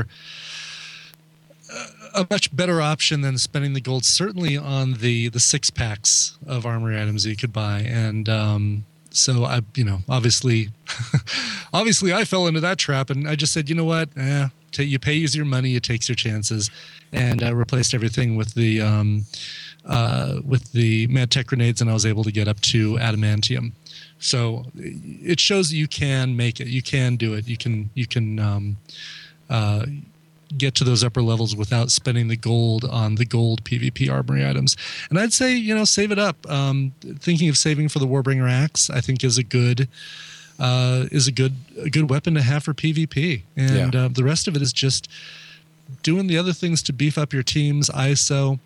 a much better option than spending the gold, certainly on the, the six packs of armory items that you could buy. And um, so I, you know, obviously, obviously I fell into that trap, and I just said, you know what, eh, t- you pay use your money, you take your chances, and I replaced everything with the um, uh, with the Mad Tech grenades, and I was able to get up to adamantium. So it shows that you can make it. You can do it. You can you can um, uh, get to those upper levels without spending the gold on the gold PvP armory items. And I'd say, you know, save it up. Um, thinking of saving for the Warbringer axe, I think, is a good uh, is a good a good weapon to have for PvP. And Yeah. uh, the rest of it is just doing the other things to beef up your teams: I S O,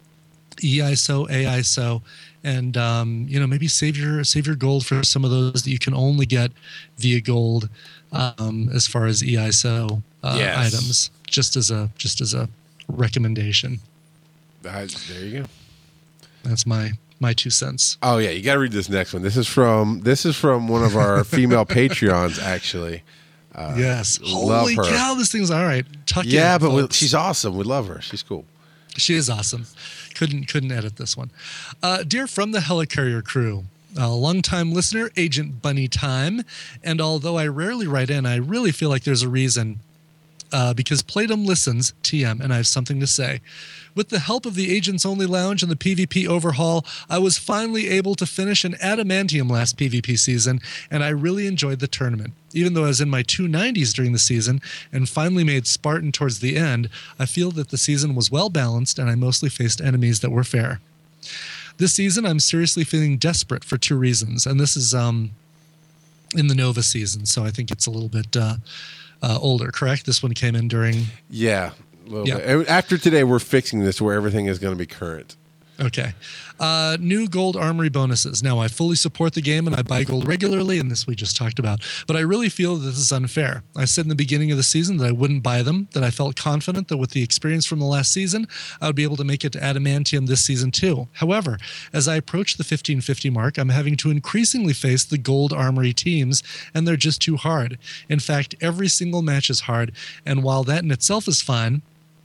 E I S O, A I S O. And um, you know, maybe save your save your gold for some of those that you can only get via gold, um, as far as E I S O uh, Yes. items. Just as a just as a recommendation. Uh, there you go. That's my my two cents. Oh yeah, you got to read this next one. This is from this is from one of our female Patreons, actually. Uh, yes, love holy her. cow, this thing's all right. Tuck Yeah, in, but we, folks. she's awesome. We love her. She's cool. She is awesome. Couldn't couldn't edit this one. Uh, dear from the Helicarrier crew, a longtime listener, Agent Bunny Time, and although I rarely write in, I really feel like there's a reason. Uh, because Playdom listens, T M, and I have something to say. With the help of the Agents Only Lounge and the PvP overhaul, I was finally able to finish an Adamantium last PvP season, and I really enjoyed the tournament. Even though I was in my two nineties during the season and finally made Spartan towards the end, I feel that the season was well balanced and I mostly faced enemies that were fair. This season, I'm seriously feeling desperate for two reasons, and this is um, in the Nova season, so I think it's a little bit... Uh, Uh, older, correct? This one came in during... Yeah, a little Yeah. bit. And after today, we're fixing this where everything is going to be current. Okay. Uh, new gold armory bonuses. Now, I fully support the game and I buy gold regularly, and this we just talked about. But I really feel that this is unfair. I said in the beginning of the season that I wouldn't buy them, that I felt confident that with the experience from the last season, I would be able to make it to Adamantium this season too. However, as I approach the fifteen fifty mark, I'm having to increasingly face the gold armory teams, and they're just too hard. In fact, every single match is hard, and while that in itself is fine,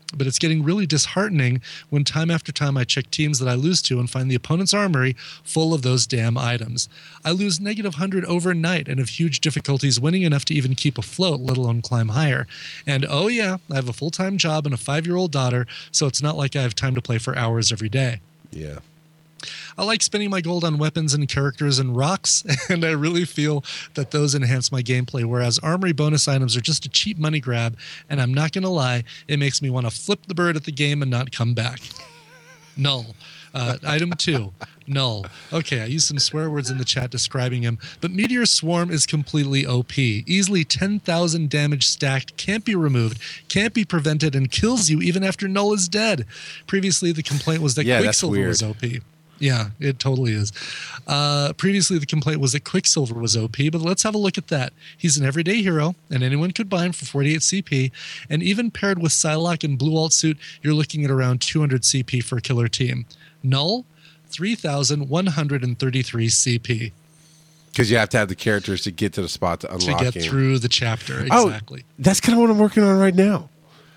but it's getting really disheartening when time after time I check teams that I lose to and find the opponent's armory full of those damn items. I lose negative one hundred overnight and have huge difficulties winning enough to even keep afloat, let alone climb higher. And oh yeah, I have a full-time job and a five-year-old daughter, so it's not like I have time to play for hours every day. Yeah. I like spending my gold on weapons and characters and rocks, and I really feel that those enhance my gameplay, whereas armory bonus items are just a cheap money grab, and I'm not going to lie, it makes me want to flip the bird at the game and not come back. Null. Uh, item two, null. Okay, I used some swear words in the chat describing him, but Meteor Swarm is completely O P. Easily ten thousand damage stacked, can't be removed, can't be prevented, and kills you even after null is dead. Previously, the complaint was that Yeah, that's Quicksilver weird. was O P. Yeah, it totally is. Uh, previously, the complaint was that Quicksilver was O P, but let's have a look at that. He's an everyday hero, and anyone could buy him for forty-eight C P, and even paired with Psylocke and Blue Alt Suit, you're looking at around two hundred C P for a killer team. Null, three thousand one hundred thirty-three C P Because you have to have the characters to get to the spot to to unlock get him. through the chapter. Oh, Exactly. that's kind of what I'm working on right now.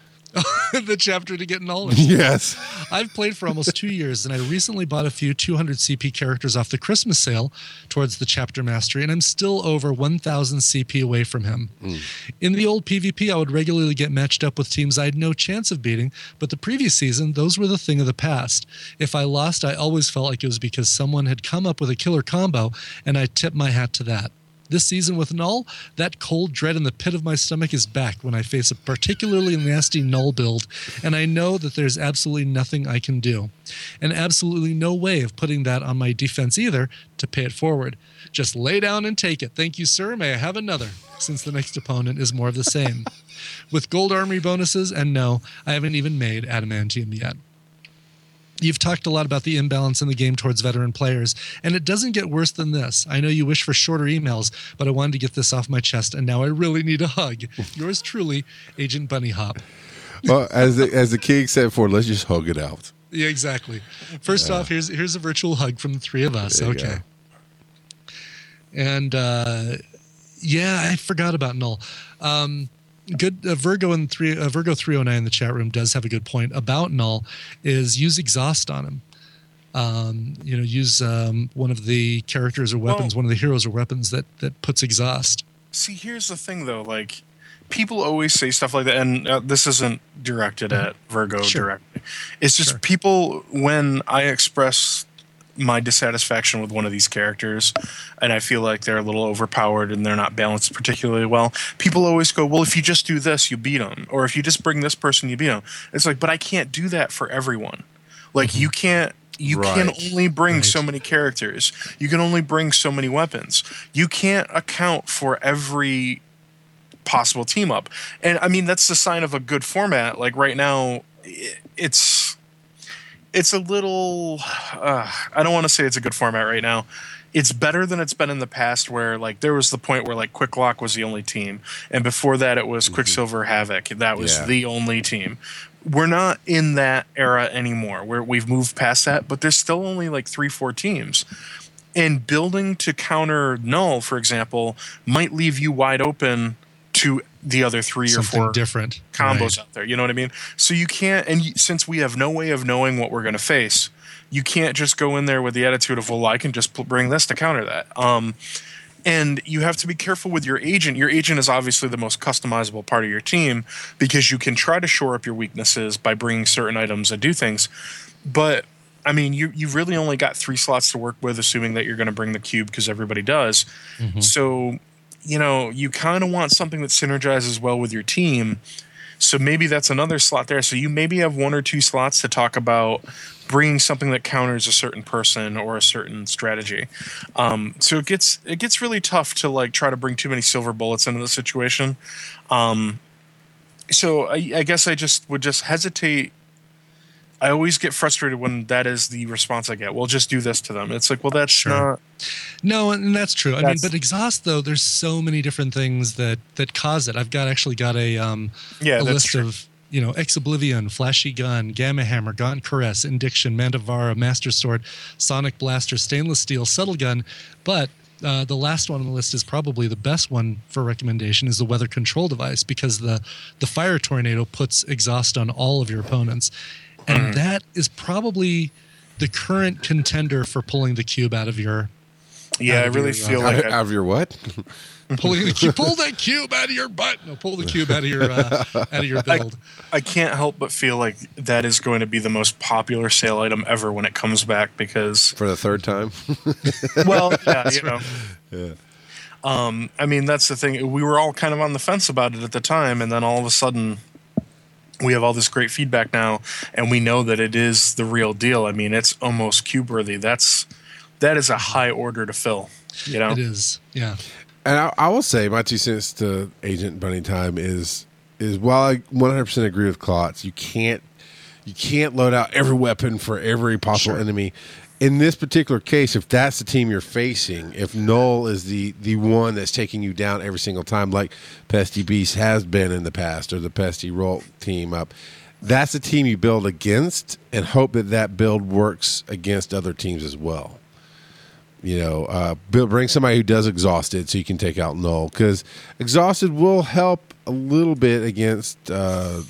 The chapter to get knowledge. Yes. I've played for almost two years, and I recently bought a few two hundred C P characters off the Christmas sale towards the chapter mastery, and I'm still over one thousand C P away from him. Mm. In the old PvP, I would regularly get matched up with teams I had no chance of beating, but the previous season, those were the thing of the past. If I lost, I always felt like it was because someone had come up with a killer combo, and I tipped my hat to that. This season with Null, that cold dread in the pit of my stomach is back when I face a particularly nasty Null build, and I know that there's absolutely nothing I can do. And absolutely no way of putting that on my defense either to pay it forward. Just lay down and take it. Thank you, sir. May I have another, since the next opponent is more of the same. With gold armory bonuses, and no, I haven't even made Adamantium yet. You've talked a lot about the imbalance in the game towards veteran players, and it doesn't get worse than this. I know you wish for shorter emails, but I wanted to get this off my chest, and now I really need a hug. Yours truly, Agent Bunny Hop. Well, as the, as the king said before, let's just hug it out. Yeah, exactly. First Yeah. off, here's here's a virtual hug from the three of us. There you Okay. go. And uh, yeah, I forgot about Null. Um, Good uh, Virgo and three uh, Virgo three oh nine in the chat room does have a good point about Null. Is use exhaust on him. Um, you know, use um, one of the characters or weapons, Well- one of the heroes or weapons that that puts exhaust. See, here's the thing, though. Like, people always say stuff like that, and uh, this isn't directed at Virgo Sure. directly. It's just Sure. people, when I express my dissatisfaction with one of these characters, and I feel like they're a little overpowered and they're not balanced particularly well, people always go, well, if you just do this, you beat them. Or if you just bring this person, you beat them. It's like, but I can't do that for everyone. Like, you can't. You can Right. only bring Right. so many characters. You can only bring so many weapons. You can't account for every possible team up. And I mean, that's the sign of a good format. Like right now, i- it's it's a little uh, I don't want to say it's a good format right now. It's better than it's been in the past, where like there was the point where like Quick Lock was the only team, and before that it was Quicksilver Havoc. That was Yeah. the only team. We're not in that era anymore, where we've moved past that, but there's still only like three, four teams. And building to counter Null, for example, might leave you wide open to the other three Something or four different combos Right. out there. You know what I mean? So you can't, and you, since we have no way of knowing what we're going to face, you can't just go in there with the attitude of, well, I can just pl- bring this to counter that. Um, and you have to be careful with your agent. Your agent is obviously the most customizable part of your team, because you can try to shore up your weaknesses by bringing certain items and do things. But I mean, you you've really only got three slots to work with, assuming that you're going to bring the cube, because everybody does. Mm-hmm. So, you know, you kind of want something that synergizes well with your team. So maybe that's another slot there. So you maybe have one or two slots to talk about bringing something that counters a certain person or a certain strategy. Um, so it gets it gets really tough to like try to bring too many silver bullets into the situation. Um, so I, I guess I just would just hesitate. I always get frustrated when that is the response I get. Well, just do this to them. It's like, well, that's Sure. not. No, and that's true. I That's- mean, but exhaust though, there's so many different things that that cause it. I've got actually got a um Yeah, a that's list true. of you know Ex Oblivion, Flashy Gun, Gamma Hammer, Gaunt Caress, Indiction, Mandavara, Master Sword, Sonic Blaster, Stainless Steel, Subtle Gun, but uh, the last one on the list is probably the best one for recommendation is the weather control device, because the the fire tornado puts exhaust on all of your opponents, and mm. that is probably the current contender for pulling the cube out of your. Yeah, I really your, feel uh, like out, out of your what? Pulling the cube, pull that cube out of your butt. No, pull the cube out of your uh, out of your build. I, I can't help but feel like that is going to be the most popular sale item ever when it comes back, because for the third time. Well, yeah, you know. Yeah. Um, I mean, that's the thing. We were all kind of on the fence about it at the time, and then all of a sudden, we have all this great feedback now, and we know that it is the real deal. I mean, it's almost cube worthy. That's that is a high order to fill. You know, it is. Yeah. And I, I will say my two cents to Agent Bunny Time is is while I one hundred percent agree with Klotz, you can't you can't load out every weapon for every possible Sure. enemy. In this particular case, if that's the team you're facing, if Null is the, the one that's taking you down every single time, like Pesty Beast has been in the past, or the Pesty Roll team up, that's the team you build against and hope that that build works against other teams as well. You know, uh, build, bring somebody who does Exhausted so you can take out Null, because Exhausted will help a little bit against uh,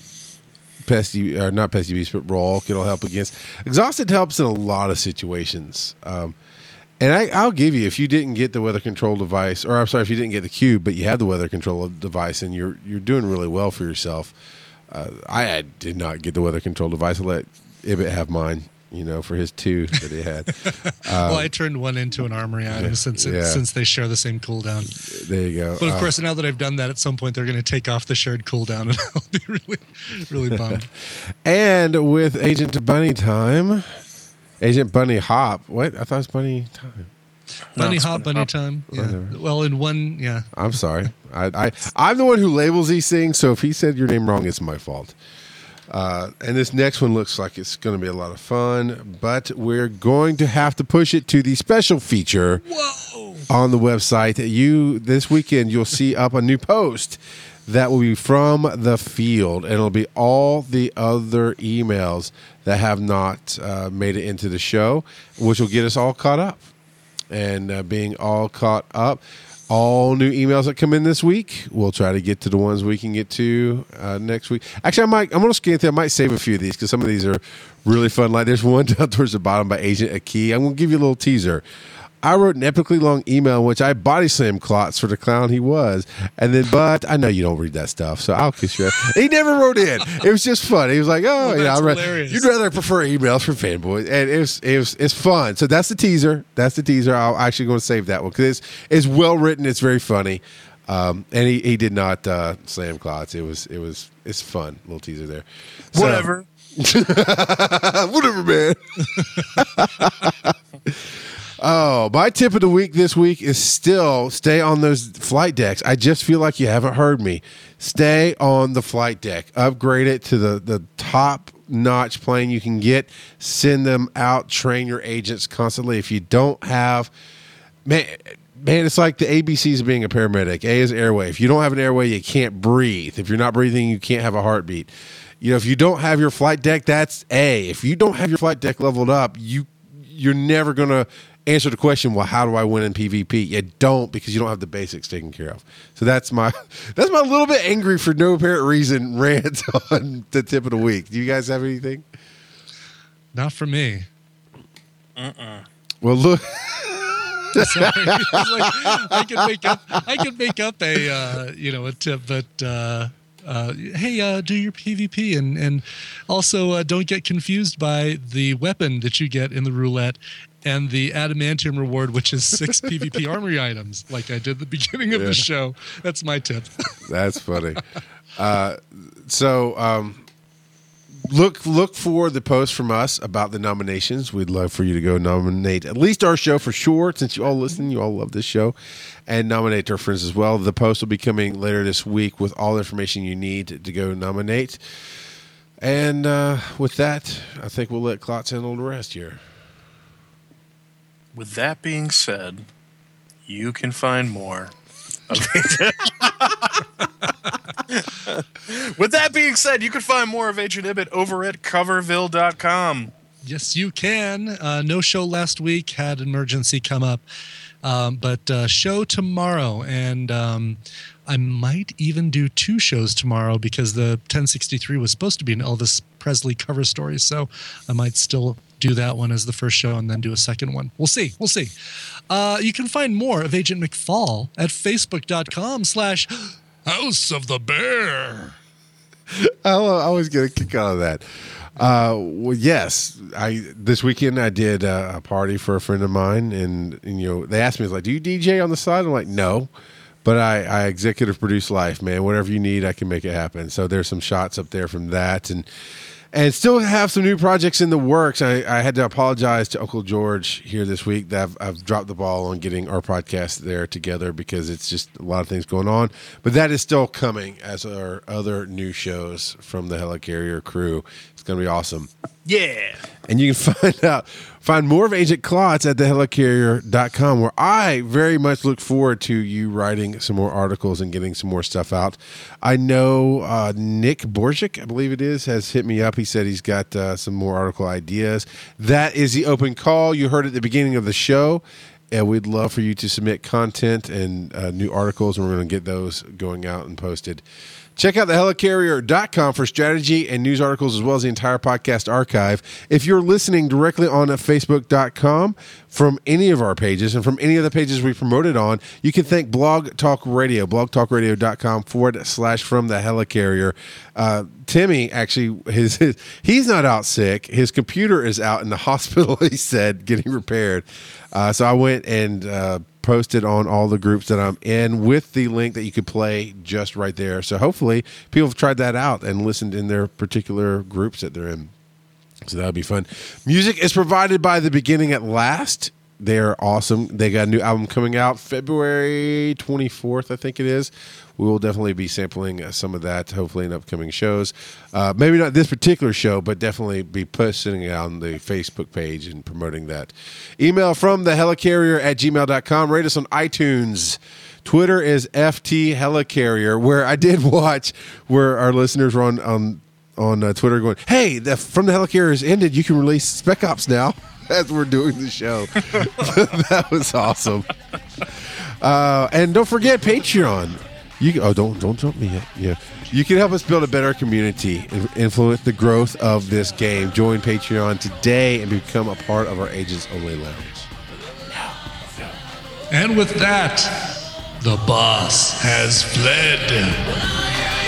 Pesty, or not Pesty Beast, but Rolk. It'll help against Exhausted. Helps in a lot of situations. Um, and I, I'll give you, if you didn't get the weather control device, or I'm sorry, if you didn't get the cube, but you had the weather control device, and you're you're doing really well for yourself. Uh, I, I did not get the weather control device. I let Ibit have mine. You know, for his two that he had. Um, well, I turned one into an armory item yeah, since it, yeah. since they share the same cooldown. There you go. But of uh, course, now that I've done that, at some point they're going to take off the shared cooldown, and I'll be really, really bummed. And with Agent Bunny Time, Agent Bunny Hop. What? I thought it was Bunny Time. Bunny it's hop, Bunny bunny Hop. time. Yeah. Whatever. Well, in one, yeah. I'm sorry. I, I I'm the one who labels these things. So if he said your name wrong, it's my fault. Uh, and this next one looks like it's going to be a lot of fun, but we're going to have to push it to the special feature Whoa! on the website. You this weekend you'll see up a new post that will be from the field, and it'll be all the other emails that have not uh, made it into the show, which will get us all caught up. And uh, being all caught up, all new emails that come in this week, we'll try to get to the ones we can get to uh, next week. Actually, I might, I'm going to scan through. I might save a few of these because some of these are really fun. Like there's one down towards the bottom by Agent Aki. I'm going to give you a little teaser. I wrote an epically long email in which I body slammed Klotz for the clown he was. And then, but I know you don't read that stuff, so I'll kiss you. He never wrote in. It was just fun. He was like, oh, Oh, yeah, that's I read, hilarious. you'd rather prefer emails from fanboys. And it was, it was, it's fun. So that's the teaser. That's the teaser. I'm actually going to save that one because it's, it's well written. It's very funny. Um, and he, he did not uh, slam Klotz. It was, it was, it's fun. Little teaser there. So- Whatever. Whatever, man. Oh, my tip of the week this week is still stay on those flight decks. I just feel like you haven't heard me. Stay on the flight deck. Upgrade it to the, the top notch plane you can get. Send them out. Train your agents constantly. If you don't have, man, man, it's like the A B Cs of being a paramedic. A is airway. If you don't have an airway, you can't breathe. If you're not breathing, you can't have a heartbeat. You know, if you don't have your flight deck, that's A. If you don't have your flight deck leveled up, you you're never gonna answer the question, well, how do I win in PvP? You don't, because you don't have the basics taken care of. So that's my that's my little bit angry for no apparent reason rant on the tip of the week. Do you guys have anything? Not for me. Uh-uh. Well, look. Sorry. It's like, I could make up. I could make up a uh, you know a tip, but uh, uh, hey, uh, do your PvP and and also uh, don't get confused by the weapon that you get in the roulette and the adamantium reward, which is six PvP armory items, like I did at the beginning of Yeah. the show. That's my tip. That's funny. Uh, so um, look look for the post from us about the nominations. We'd love for you to go nominate at least our show for sure, since you all listen, you all love this show, and nominate our friends as well. The post will be coming later this week with all the information you need to, to go nominate. And uh, with that, I think we'll let Klotz handle the rest here. With that being said, you can find more. With that being said, you can find more of Agent Ibit over at coverville dot com. Yes, you can. Uh, no show last week, had an emergency come up. Um, but uh, show tomorrow, and um, I might even do two shows tomorrow because the ten sixty-three was supposed to be an Elvis Presley cover story. So I might still do that one as the first show and then do a second one. We'll see. We'll see. Uh, you can find more of Agent McFall at facebook.com slash House of the Bear. I always get a kick out of that. Uh, well, yes, I this weekend I did uh, a party for a friend of mine, and, and you know they asked me, like, "Do you D J on the side?" I'm like, "No," but I, I executive produce life, man. Whatever you need, I can make it happen. So there's some shots up there from that, and and still have some new projects in the works. I, I had to apologize to Uncle George here this week that I've, I've dropped the ball on getting our podcast there together because it's just a lot of things going on. But that is still coming as our other new shows from the Helicarrier crew. It's going to be awesome. Yeah. And you can find out, find more of Agent Klotz at the helicarrier dot com, where I very much look forward to you writing some more articles and getting some more stuff out. I know uh, Nick Borzik, I believe it is, has hit me up. He said he's got uh, some more article ideas. That is the open call. You heard at the beginning of the show. And we'd love for you to submit content and uh, new articles, and we're going to get those going out and posted. Check out the helicarrier dot com for strategy and news articles, as well as the entire podcast archive. If you're listening directly on facebook dot com from any of our pages and from any of the pages we promoted on, you can thank Blog Talk Radio, blogtalkradio.com forward slash from the Helicarrier. Uh, Timmy, actually, his, his he's not out sick. His computer is out in the hospital, he said, getting repaired. Uh, so I went and uh, posted on all the groups that I'm in with the link that you could play just right there. So hopefully people have tried that out and listened in their particular groups that they're in. So that'll be fun. Music is provided by The Beginning at Last. They're awesome. They got a new album coming out February twenty-fourth, I think it is. We will definitely be sampling uh, some of that, hopefully in upcoming shows. Uh, maybe not this particular show, but definitely be posting it on the Facebook page and promoting that. Email from the helicarrier at gmail dot com. Rate us on iTunes. Twitter is F T Helicarrier, where I did watch where our listeners were on on, on uh, Twitter going, hey, the, From the Helicarrier has ended. You can release Spec Ops now as we're doing the show. That was awesome. Uh, and don't forget Patreon. You oh don't don't jump me yet. Yeah, you can help us build a better community and influence the growth of this game. Join Patreon today and become a part of our Agents Only Lounge. And with that, the boss has fled.